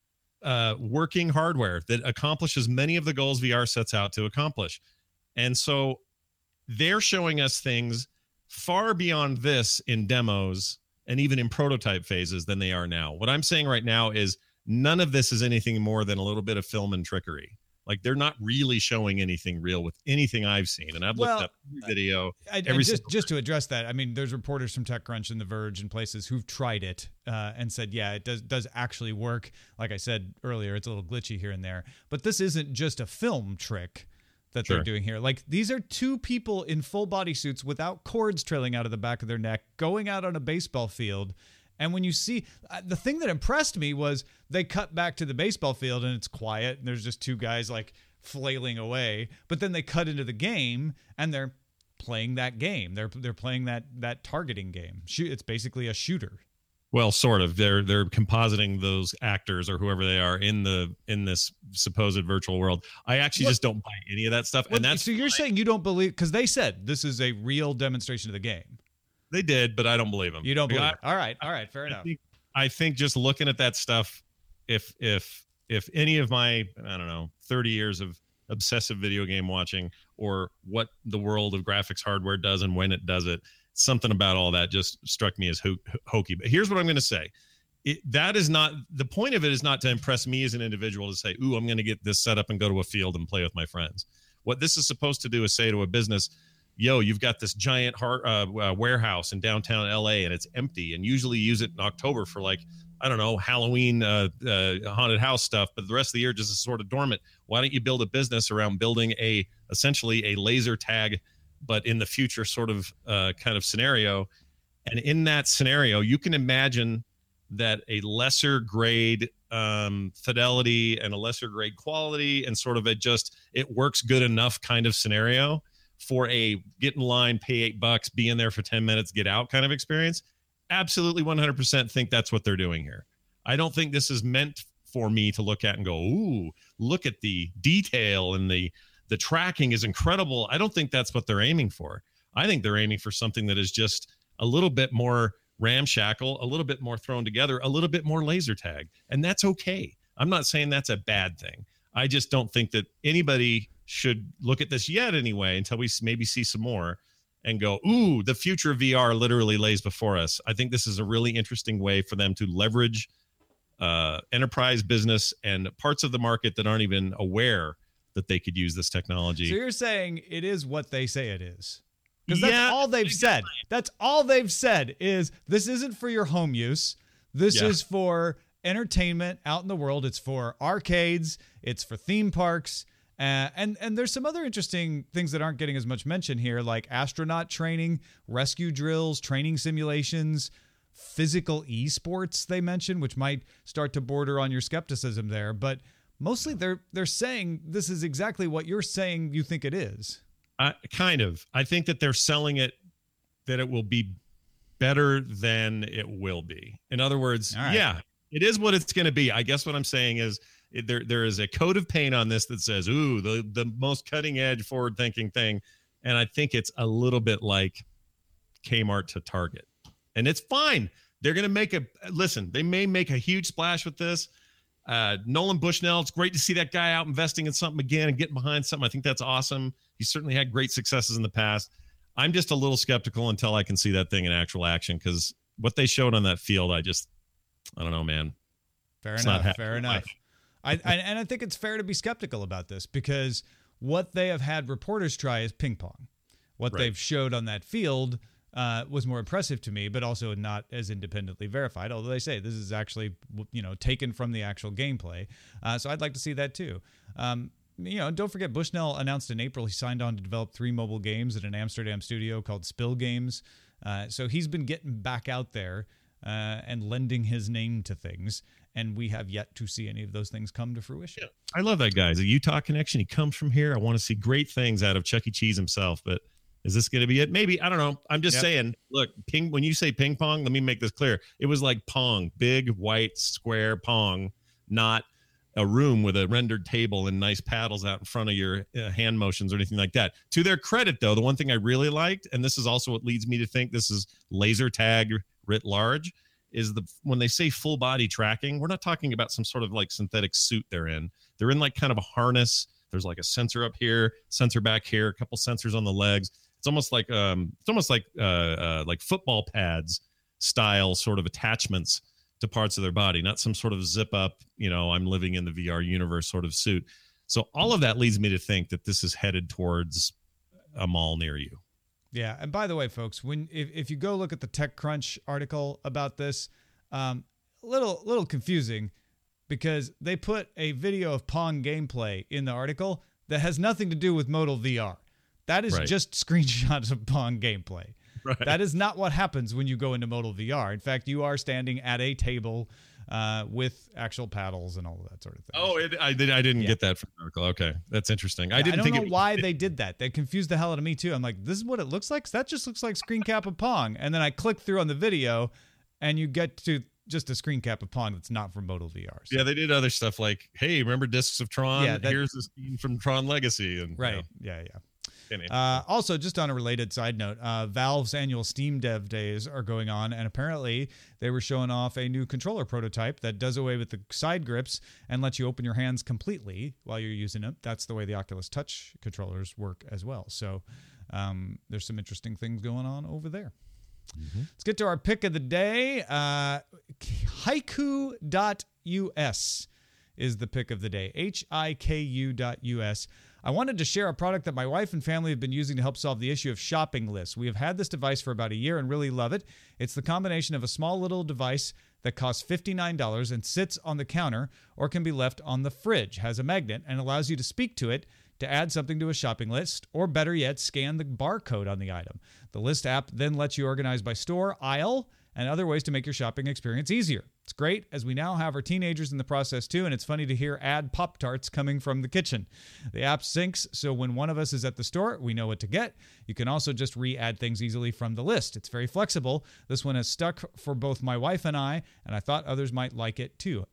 working hardware that accomplishes many of the goals VR sets out to accomplish. And so they're showing us things far beyond this in demos and even in prototype phases than they are now. What I'm saying right now is none of this is anything more than a little bit of film and trickery. Like, they're not really showing anything real with anything I've seen. And I've looked up every video. Just to address that, I mean, there's reporters from TechCrunch and The Verge and places who've tried it and said, yeah, it does actually work. Like I said earlier, it's a little glitchy here and there. But this isn't just a film trick that they're doing here. Like, these are two people in full bodysuits without cords trailing out of the back of their neck going out on a baseball field. And when you see the thing that impressed me was they cut back to the baseball field and it's quiet and there's just two guys like flailing away. But then they cut into the game and they're playing that game. They're playing that targeting game. It's basically a shooter. Well, sort of. They're compositing those actors or whoever they are in this supposed virtual world. I actually just don't buy any of that stuff. Well, and that's so you're saying you don't believe, because they said this is a real demonstration of the game. They did, but I don't believe them. You don't believe it. All right, fair enough. I think just looking at that stuff, if any of my, I don't know, 30 years of obsessive video game watching or what the world of graphics hardware does and when it does it, something about all that just struck me as hokey. But here's what I'm going to say. That is not, the point of it is not to impress me as an individual to say, ooh, I'm going to get this set up and go to a field and play with my friends. What this is supposed to do is say to a business, yo, you've got this giant warehouse in downtown LA and it's empty, and usually use it in October for like, I don't know, Halloween haunted house stuff, but the rest of the year just is sort of dormant. Why don't you build a business around building essentially a laser tag, but in the future sort of kind of scenario? And in that scenario, you can imagine that a lesser grade fidelity and a lesser grade quality and sort of it works good enough kind of scenario for a get in line, pay $8, be in there for 10 minutes, get out kind of experience. Absolutely 100% think that's what they're doing here. I don't think this is meant for me to look at and go, ooh, look at the detail and the tracking is incredible. I don't think that's what they're aiming for. I think they're aiming for something that is just a little bit more ramshackle, a little bit more thrown together, a little bit more laser tag. And that's okay. I'm not saying that's a bad thing. I just don't think that anybody should look at this yet anyway, until we maybe see some more and go, ooh, the future of VR literally lays before us. I think this is a really interesting way for them to leverage enterprise business and parts of the market that aren't even aware that they could use this technology. So you're saying it is what they say it is? Because that's all they've said. That's all they've said is this isn't for your home use. This is for entertainment out in the world. It's for arcades. It's for theme parks. And there's some other interesting things that aren't getting as much mention here, like astronaut training, rescue drills, training simulations, physical esports they mentioned, which might start to border on your skepticism there. But mostly they're saying this is exactly what you're saying you think it is. Kind of. I think that they're selling it that it will be better than it will be. In other words, yeah, it is what it's going to be. I guess what I'm saying is there is a coat of paint on this that says, ooh, the most cutting edge forward thinking thing. And I think it's a little bit like Kmart to Target. And it's fine. They're going to they may make a huge splash with this. Nolan Bushnell, it's great to see that guy out investing in something again and getting behind something. I think that's awesome. He's certainly had great successes in the past. I'm just a little skeptical until I can see that thing in actual action, because what they showed on that field, I don't know, man. Fair enough. I think it's fair to be skeptical about this, because what they have had reporters try is ping pong. What they've showed on that field was more impressive to me, but also not as independently verified, although they say this is actually, taken from the actual gameplay. So I'd like to see that too. Don't forget, Bushnell announced in April he signed on to develop 3 mobile games at an Amsterdam studio called Spill Games. So he's been getting back out there and lending his name to things, and we have yet to see any of those things come to fruition. Yeah, I love that guy. He's a Utah connection. He comes from here. I want to see great things out of Chuck E. Cheese himself, but is this going to be it? Maybe. I don't know. I'm just saying, look, when you say ping pong, let me make this clear. It was like pong, big, white, square pong, not a room with a rendered table and nice paddles out in front of your hand motions or anything like that. To their credit, though, the one thing I really liked, and this is also what leads me to think this is laser tag writ large, is when they say full body tracking, we're not talking about some sort of like synthetic suit they're in. They're in like kind of a harness. There's like a sensor up here, sensor back here, a couple sensors on the legs. It's almost like football pads style sort of attachments to parts of their body, not some sort of zip up, I'm living in the VR universe sort of suit. So all of that leads me to think that this is headed towards a mall near you. Yeah. And by the way, folks, if you go look at the TechCrunch article about this, little confusing, because they put a video of Pong gameplay in the article that has nothing to do with Modal VR. That is just screenshots of Pong gameplay. Right. That is not what happens when you go into Modal VR. In fact, you are standing at a table with actual paddles and all of that sort of thing. Oh, I didn't get that from the article. Okay, that's interesting. I don't know why they did that. They confused the hell out of me too. I'm like, this is what it looks like? That just looks like screen cap of Pong. And then I click through on the video, and you get to just a screen cap of Pong that's not from Modal VR. So. Yeah, they did other stuff like, hey, remember Discs of Tron? Yeah, here's this scene from Tron Legacy. And, right. Yeah. Anyway. Also, just on a related side note, Valve's annual Steam Dev Days are going on, and apparently they were showing off a new controller prototype that does away with the side grips and lets you open your hands completely while you're using it. That's the way the Oculus Touch controllers work as well. So there's some interesting things going on over there. Mm-hmm. Let's get to our pick of the day. Hiku.us is the pick of the day. HIKU.us. I wanted to share a product that my wife and family have been using to help solve the issue of shopping lists. We have had this device for about a year and really love it. It's the combination of a small little device that costs $59 and sits on the counter or can be left on the fridge, has a magnet, and allows you to speak to it to add something to a shopping list, or better yet, scan the barcode on the item. The List app then lets you organize by store, aisle, and other ways to make your shopping experience easier. It's great, as we now have our teenagers in the process too, and it's funny to hear add Pop-Tarts coming from the kitchen. The app syncs, so when one of us is at the store, we know what to get. You can also just re-add things easily from the list. It's very flexible. This one has stuck for both my wife and I thought others might like it too.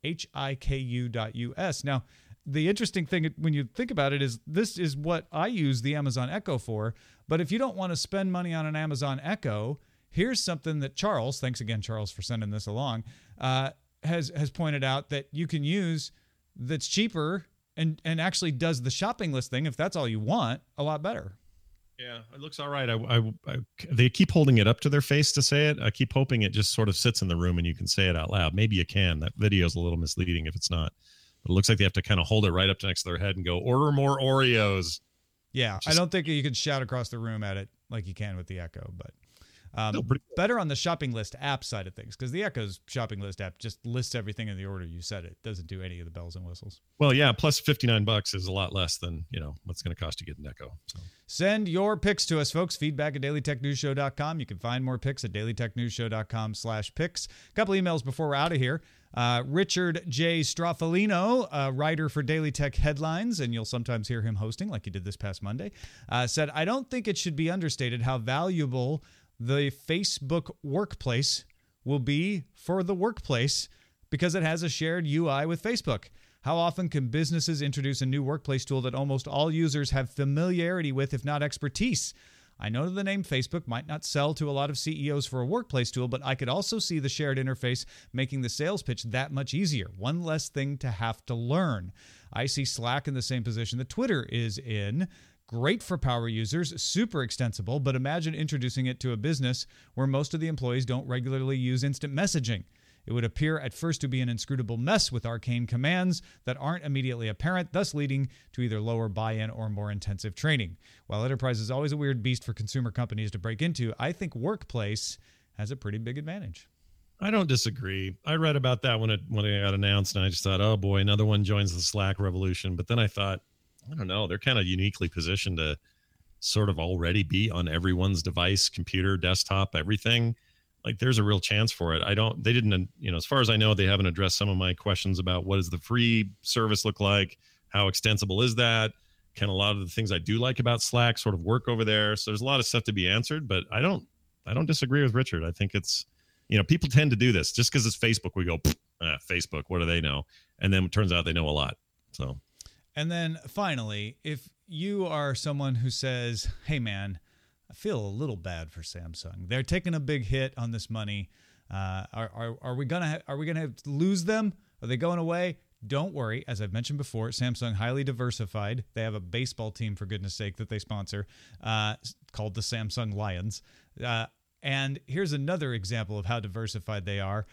HIKU.us. Now, the interesting thing when you think about it is this is what I use the Amazon Echo for, but if you don't want to spend money on an Amazon Echo, here's something that Charles, thanks again, Charles, for sending this along, has pointed out that you can use that's cheaper and actually does the shopping list thing, if that's all you want, a lot better. Yeah, it looks all right. They keep holding it up to their face to say it. I keep hoping it just sort of sits in the room and you can say it out loud. Maybe you can. That video is a little misleading if it's not. But it looks like they have to kind of hold it right up next to their head and go, order more Oreos. Yeah, I don't think you can shout across the room at it like you can with the Echo, but better on the shopping list app side of things, because the Echo's shopping list app just lists everything in the order you said it. Doesn't do any of the bells and whistles. Well, yeah, plus $59 is a lot less than, what's going to cost to get an Echo. So. Send your picks to us, folks. Feedback at dailytechnewsshow.com. You can find more picks at dailytechnewsshow.com/picks. A couple emails before we're out of here. Richard J. Straffolino, a writer for Daily Tech Headlines, and you'll sometimes hear him hosting like he did this past Monday, said, I don't think it should be understated how valuable the Facebook Workplace will be for the workplace because it has a shared UI with Facebook. How often can businesses introduce a new workplace tool that almost all users have familiarity with, if not expertise? I know the name Facebook might not sell to a lot of CEOs for a workplace tool, but I could also see the shared interface making the sales pitch that much easier. One less thing to have to learn. I see Slack in the same position that Twitter is in. Great for power users, super extensible, but imagine introducing it to a business where most of the employees don't regularly use instant messaging. It would appear at first to be an inscrutable mess with arcane commands that aren't immediately apparent, thus leading to either lower buy-in or more intensive training. While enterprise is always a weird beast for consumer companies to break into, I think Workplace has a pretty big advantage. I don't disagree. I read about that when it got announced, and I just thought, oh boy, another one joins the Slack revolution. But then I thought, I don't know, they're kind of uniquely positioned to sort of already be on everyone's device, computer, desktop, everything. Like there's a real chance for it. They didn't, as far as I know, they haven't addressed some of my questions about what does the free service look like? How extensible is that? Can a lot of the things I do like about Slack sort of work over there? So there's a lot of stuff to be answered, but I don't disagree with Richard. I think it's, people tend to do this just because it's Facebook. We go, Facebook, what do they know? And then it turns out they know a lot. So. And then finally, if you are someone who says, hey man, I feel a little bad for Samsung. They're taking a big hit on this money. Are we gonna lose them? Are they going away? Don't worry. As I've mentioned before, Samsung highly diversified. They have a baseball team, for goodness sake, that they sponsor called the Samsung Lions. And here's another example of how diversified they are.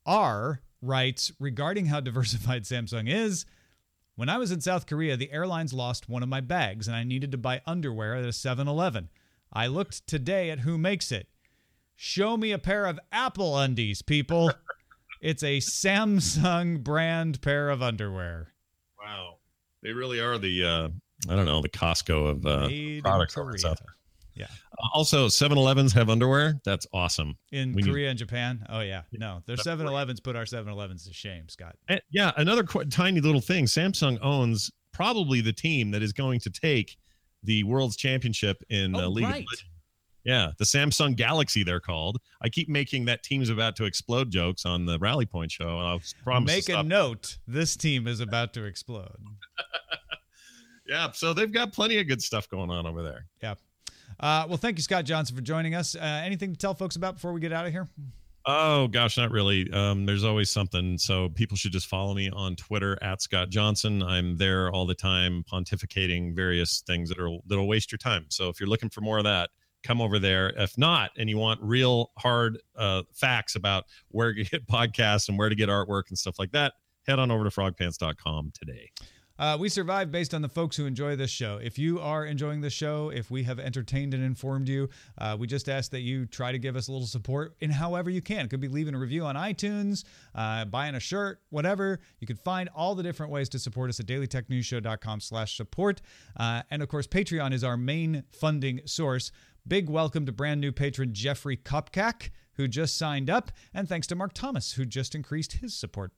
R writes, regarding how diversified Samsung is, when I was in South Korea, the airlines lost one of my bags and I needed to buy underwear at a 7-Eleven. I looked today at who makes it. Show me a pair of Apple undies, people. It's a Samsung brand pair of underwear. Wow. They really are the, the Costco of products over South. Yeah. Also, 7-Elevens have underwear. That's awesome. In Korea and Japan? Oh, yeah. No, their 7-Elevens put our 7-Elevens to shame, Scott. And, yeah, another tiny little thing. Samsung owns probably the team that is going to take the World's Championship in League of Legends. Yeah, the Samsung Galaxy, they're called. I keep making that team's about to explode jokes on the Rally Point show. I'll promise. Make a note. This team is about to explode. Yeah, so they've got plenty of good stuff going on over there. Yeah. Well, thank you, Scott Johnson, for joining us. Anything to tell folks about before we get out of here? Oh, gosh, not really. There's always something. So people should just follow me on Twitter at Scott Johnson. I'm there all the time pontificating various things that'll waste your time. So if you're looking for more of that, come over there. If not, and you want real hard facts about where to get podcasts and where to get artwork and stuff like that, head on over to frogpants.com today. We survive based on the folks who enjoy this show. If you are enjoying this show, if we have entertained and informed you, we just ask that you try to give us a little support in however you can. It could be leaving a review on iTunes, buying a shirt, whatever. You can find all the different ways to support us at dailytechnewsshow.com/support. And of course, Patreon is our main funding source. Big welcome to brand new patron Jeffrey Kopkak, who just signed up, and thanks to Mark Thomas, who just increased his support.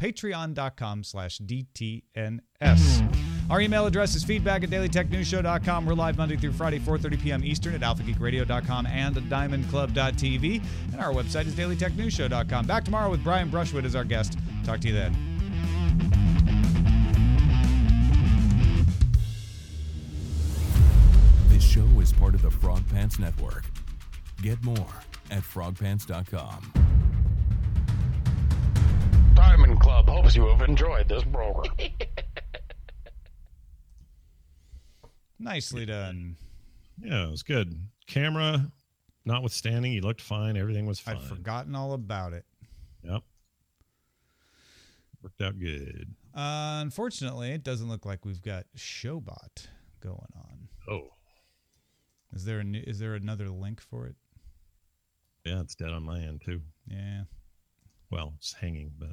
Patreon.com/DTNS. Our email address is feedback@dailytechnewsshow.com. We're live Monday through Friday, 4:30 p.m. Eastern at alphageekradio.com and diamondclub.tv. And our website is dailytechnewsshow.com. Back tomorrow with Brian Brushwood as our guest. Talk to you then. This show is part of the Frog Pants Network. Get more at frogpants.com. Diamond Club hopes you have enjoyed this program. Nicely done. Yeah, it was good. Camera notwithstanding, you looked fine. Everything was fine. I'd forgotten all about it. Yep. Worked out good. Unfortunately, it doesn't look like we've got Showbot going on. Oh. Is there another link for it? Yeah, it's dead on my end, too. Yeah. Well, it's hanging, but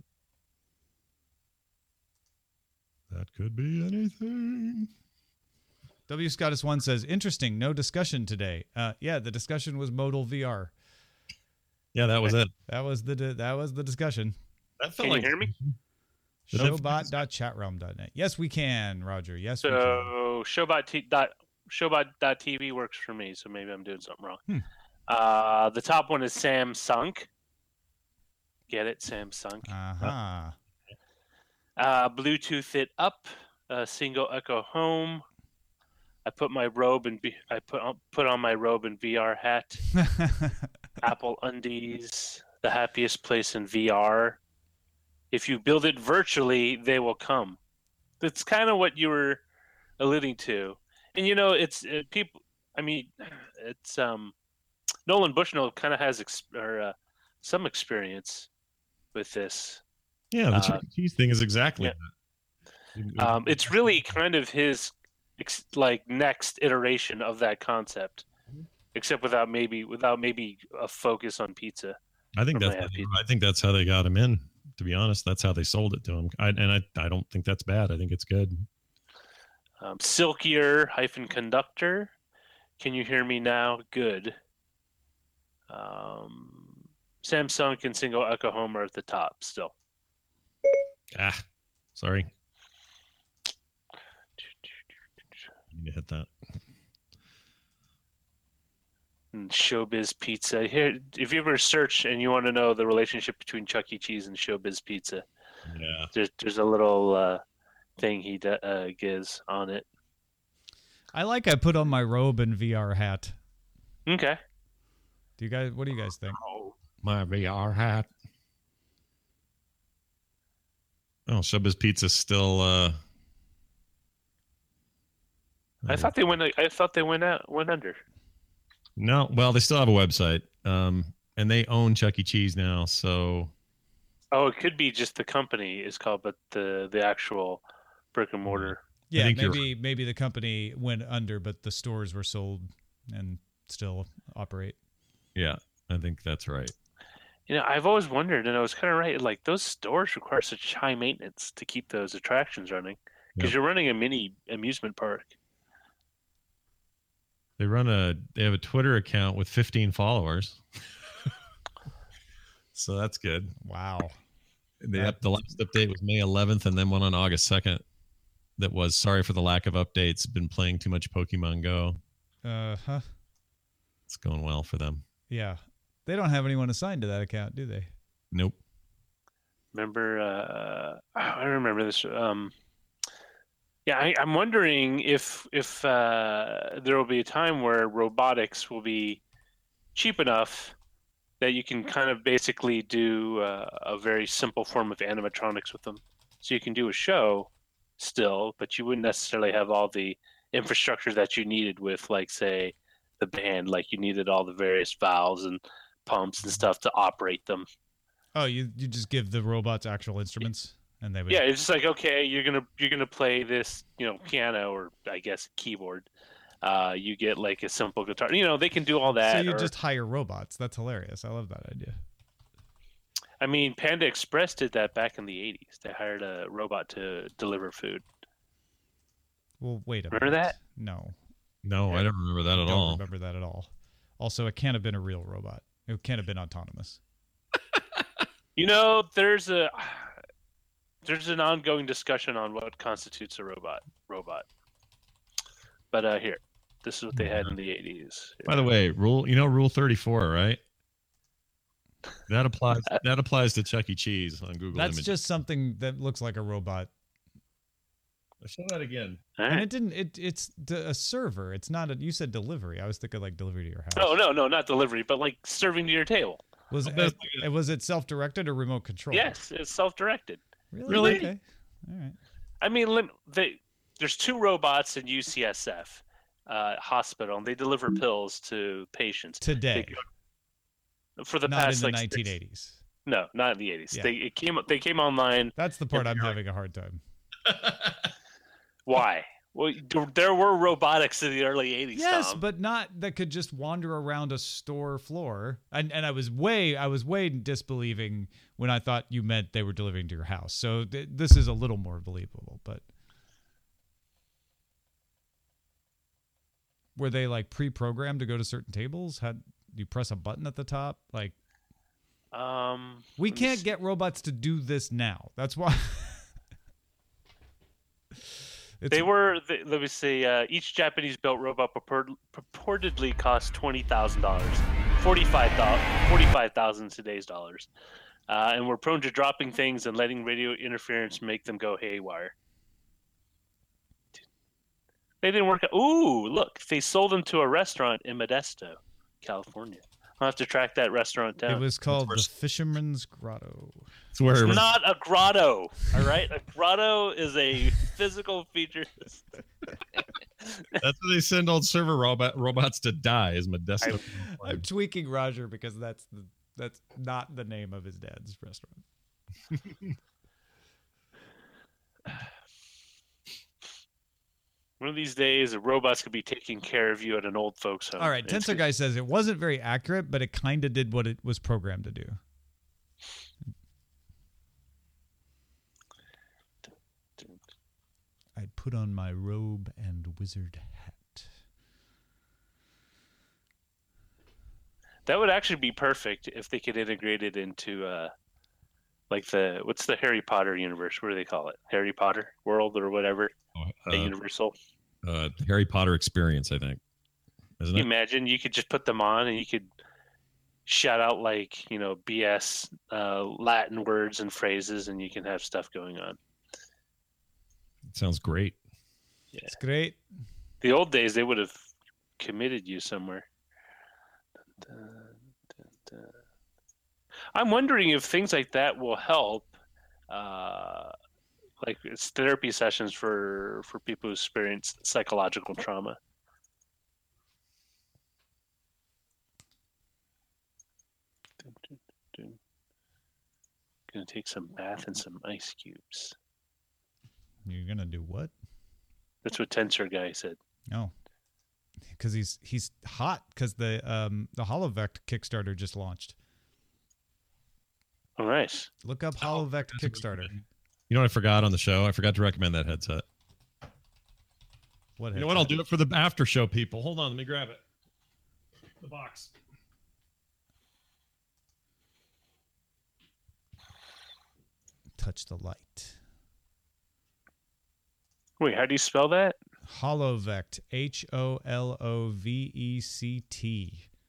that could be anything. W. Scottus 1 says, interesting, no discussion today. Yeah, the discussion was modal VR. Yeah, that was it. That was the discussion. That felt Can like you hear me? Showbot.chatroom.net. Yes, we can, Roger. Yes, we can. So Showbot.tv works for me, so maybe I'm doing something wrong. The top one is Samsung. Get it, Samsung. Uh-huh. Bluetooth it up. Single Echo Home. I put my robe and put on my robe and VR hat. Apple Undies, the happiest place in VR. If you build it virtually, they will come. That's kind of what you were alluding to, and it's people. I mean, it's Nolan Bushnell kind of has some experience with this. Yeah, the Chuck E. Cheese thing is exactly that. It's really kind of his next iteration of that concept, except without maybe a focus on pizza. I think that's how they got him in. To be honest, that's how they sold it to him. I don't think that's bad. I think it's good. Silkier - conductor. Can you hear me now? Good. Samsung and Single Echo Home are at the top still. Sorry. You need to hit that. And Showbiz Pizza. Here, if you ever search and you want to know the relationship between Chuck E. Cheese and Showbiz Pizza, there's a little thing he gives on it. I put on my robe and VR hat. Okay. What do you guys think? Oh, my VR hat. Oh, Showbiz Pizza's still. I thought they went under. No, well, they still have a website, and they own Chuck E. Cheese now. So. Oh, it could be just the company is called, but the actual brick and mortar. Yeah, maybe the company went under, but the stores were sold and still operate. Yeah, I think that's right. I've always wondered, and I was kind of right. Like those stores require such high maintenance to keep those attractions running because you're running a mini amusement park. They have a Twitter account with 15 followers. So that's good. Wow. The last update was May 11th and then one on August 2nd. That was sorry for the lack of updates. Been playing too much Pokemon Go. Uh-huh. It's going well for them. Yeah. They don't have anyone assigned to that account, do they? Nope. Remember, I remember this. Yeah, I'm wondering if there will be a time where robotics will be cheap enough that you can kind of basically do a very simple form of animatronics with them. So you can do a show still, but you wouldn't necessarily have all the infrastructure that you needed with, like, say, the band. Like, you needed all the various valves and pumps and stuff to operate them. Oh, you just give the robots actual instruments, and they would. Yeah, it's just like, okay, you're gonna play this, piano, or I guess keyboard. You get like a simple guitar. They can do all that. So you just hire robots. That's hilarious. I love that idea. I mean, Panda Express did that back in the 80s. They hired a robot to deliver food. Well, wait a Remember minute. that? No. No, I don't remember that at I all. don't remember that at all. Also, it can't have been a real robot. It can't have been autonomous. There's an ongoing discussion on what constitutes a robot. But here, this is what they had in the 80s. By the way, Rule 34, right? That applies to Chuck E. Cheese on Google That's Images. just something that looks like a robot. Show that again. All And right. it didn't. It's a server. It's not a. You said delivery. I was thinking like delivery to your house. Oh, no, not delivery, but like serving to your table. Was it self-directed or remote control? Yes, it's self-directed. Really? Okay. All right. I mean, there's 2 robots in UCSF hospital, and they deliver pills to patients. Today, For the not past in the like 1980s. No, not in the 80s. Yeah. They came online. That's the part I'm having a hard time. Why? Well, there were robotics in the early 80s. Yes, Tom. but not that could just wander around a store floor. And I was way disbelieving when I thought you meant they were delivering to your house. So this is a little more believable. But were they like pre-programmed to go to certain tables? Had you press a button at the top? Like, we can't get robots to do this now. That's why. Let me see. Each Japanese-built robot purportedly cost $20,000, $45,000 in today's dollars, and were prone to dropping things and letting radio interference make them go haywire. They didn't work out. Ooh, look! They sold them to a restaurant in Modesto, California. I'll have to track that restaurant down. It was called the Fisherman's Grotto. It's where It's not a grotto, all right? A grotto is a physical feature. That's where they send old server robots to die. Is Modesto? I'm tweaking Roger because that's not the name of his dad's restaurant. One of these days, the robots could be taking care of you at an old folks' home. All right, It's Tensor Guy says it wasn't very accurate, but it kind of did what it was programmed to do. I put on my robe and wizard hat. That would actually be perfect if they could integrate it into, what's the Harry Potter universe? What do they call it? Harry Potter World or whatever? The Universal. Harry Potter experience, I think. Isn't Can you it? imagine? You could just put them on and you could shout out BS, Latin words and phrases, and you can have stuff going on. Sounds great. Yeah. It's great. The old days, they would have committed you somewhere. I'm wondering if things like that will help, like it's therapy sessions for people who experience psychological trauma. Gonna take some bath and some ice cubes. You're gonna do what? That's what Tensor Guy said. No, because he's hot because the Holovect Kickstarter just launched. Oh, nice. Look up Holovect Kickstarter. You know what I forgot on the show? I forgot to recommend that headset. What? You know what? I'll do it for the after show people. Hold on, let me grab it. The box. Touch the light. Wait, how do you spell that? Holovect, HOLOVECT.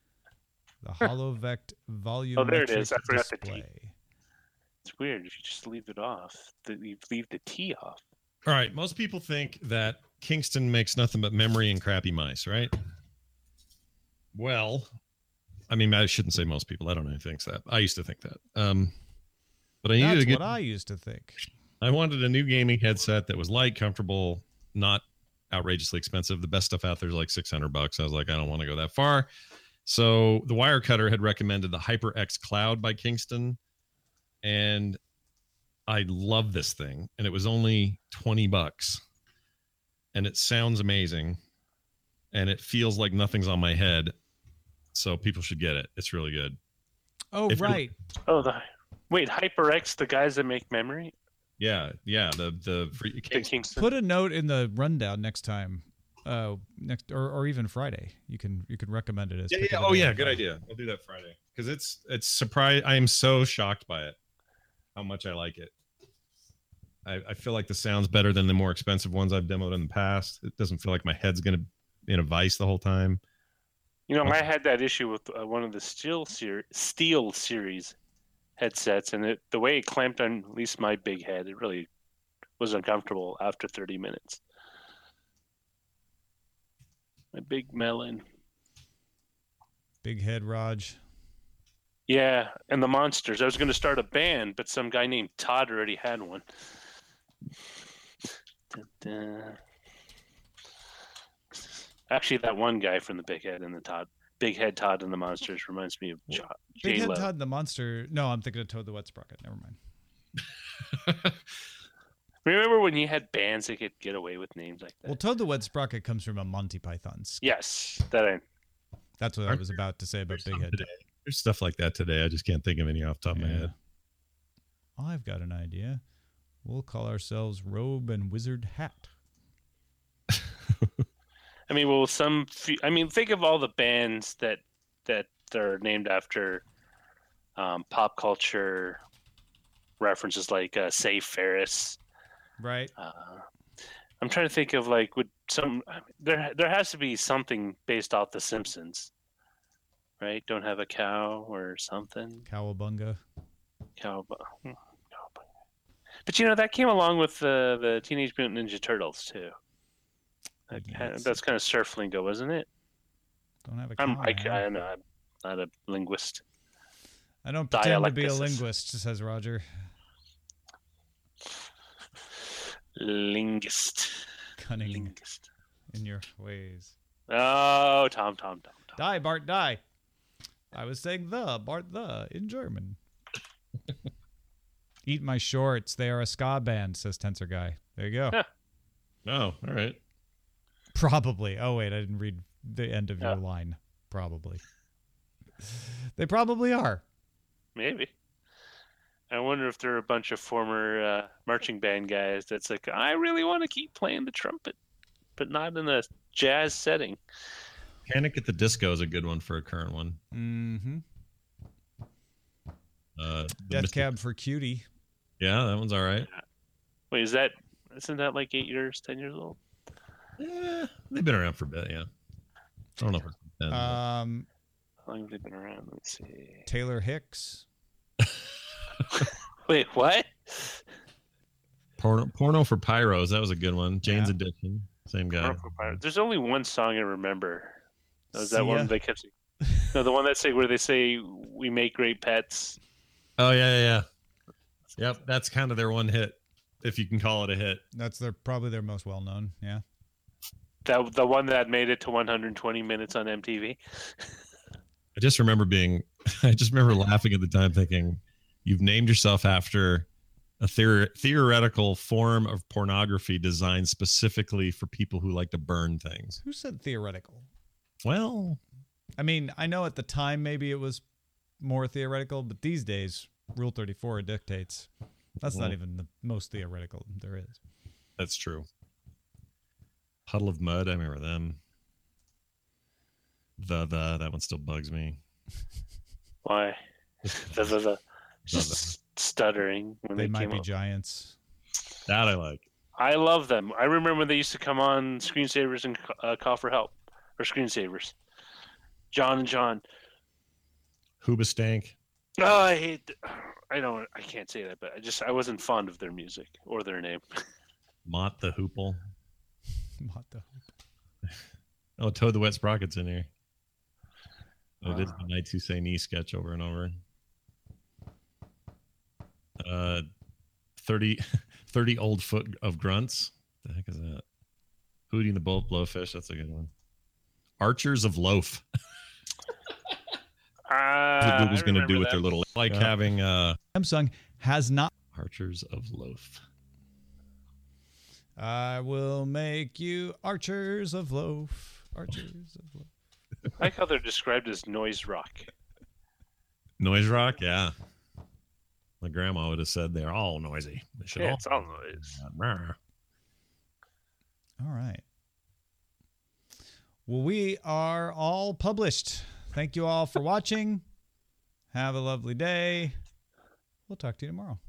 The HoloVect volume. Oh, there it is. I forgot the T. display. It's weird if you just leave it off. You leave the T off. All right. Most people think that Kingston makes nothing but memory and crappy mice, right? Well, I mean, I shouldn't say most people. I don't know who thinks that. I used to think that. But I needed That's to get. what I used to think. I wanted a new gaming headset that was light, comfortable, not outrageously expensive. The best stuff out there is like $600. I was like, I don't want to go that far. So the Wirecutter had recommended the HyperX Cloud by Kingston, and I love this thing. And it was only $20, and it sounds amazing, and it feels like nothing's on my head. So people should get it. It's really good. Oh, right. Oh, wait, HyperX, the guys that make memory? Yeah. The free Kingston. Put a note in the rundown next time. Next or even Friday. You can recommend it as Yeah. Oh yeah, good idea. I'll do that Friday because it's surprise. I am so shocked by it, how much I like it. I feel like the sound's better than the more expensive ones I've demoed in the past. It doesn't feel like my head's gonna be in a vice the whole time. You know, I had that issue with one of the Steel series headsets, and the way it clamped on at least my big head, it really was uncomfortable after 30 minutes. My big melon. Big head, Raj. Yeah, and the Monsters. I was going to start a band, but some guy named Todd already had one. Actually, that one guy from the Big Head and the Big Head Todd and the Monsters reminds me of Big J-Lo. Head Todd and the Monster. No, I'm thinking of Toad the Wet Sprocket. Never mind. Remember when you had bands that could get away with names like that? Well, Toad the Wet Sprocket comes from a Monty Python skit. Yes, That's what I was about to say about Big Head. Today. There's stuff like that today. I just can't think of any off the top of my head. I've got an idea. We'll call ourselves Robe and Wizard Hat. I mean, well, think of all the bands that are named after pop culture references, like Say Ferris. Right. I'm trying to think of there has to be something based off The Simpsons, right? Don't have a cow or something. Cowabunga. Cowabunga. But that came along with the Teenage Mutant Ninja Turtles too. Yes. That's kind of surf lingo, wasn't it? Don't have a cow. I know I'm not a linguist. I don't pretend to be a Dialecticist. linguist, says Roger. Linguist. Cunning Linguist. in your ways. Oh, Tom. Die, Bart, die. I was saying Bart, in German. Eat my shorts. They are a ska band, says Tensor Guy. There you go. Oh, all right. Probably. Oh, wait, I didn't read the end of your line. Probably. They probably are. Maybe. I wonder if there are a bunch of former marching band guys that's like, I really want to keep playing the trumpet, but not in a jazz setting. Panic at the Disco is a good one for a current one. Mm-hmm. Death Death Cab for Cutie. Yeah, that one's all right. Wait, isn't that like 8 years, 10 years old? Yeah, they've been around for a bit, yeah. I don't know if it's 10. How long have they been around? Let's see. Taylor Hicks. Wait, what? Porno for Pyros, that was a good one. Jane's Yeah. Addiction, same guy. There's only one song I remember. Was that Sia? one they kept saying? No, the one where they say we make great pets. Oh, yeah. Yep, that's kind of their one hit, if you can call it a hit. That's probably their most well-known, yeah. The one that made it to 120 minutes on MTV. I just remember laughing at the time thinking, you've named yourself after a theoretical form of pornography designed specifically for people who like to burn things. Who said theoretical? Well, I mean, I know at the time maybe it was more theoretical, but these days, Rule 34 dictates. That's not even the most theoretical there is. that's true. Puddle of Mud, I remember them. That one still bugs me. Why? Just stuttering when They they might came be up. giants. That I like. I love them. I remember when they used to come on Screensavers and Call for Help, or Screensavers. John and John. Hoobastank. Oh, I can't say that, but I wasn't fond of their music or their name. Mott the Hoople. What the? Oh, Toad the Wet Sprocket's in here. I did the Knights Who Say Knee sketch over and over. 30 Old Foot of Grunts. The heck is that? Hootie and the Blowfish. That's a good one. Archers of Loaf. That's what Google's going to do with their little, like having Samsung has not. Archers of Loaf. I will make you archers of loaf. Archers of loaf. I like how they're described as noise rock. Noise rock, yeah. My grandma would have said they're all noisy. They should Yeah, it's all noise. All right. Well, we are all published. Thank you all for watching. Have a lovely day. We'll talk to you tomorrow.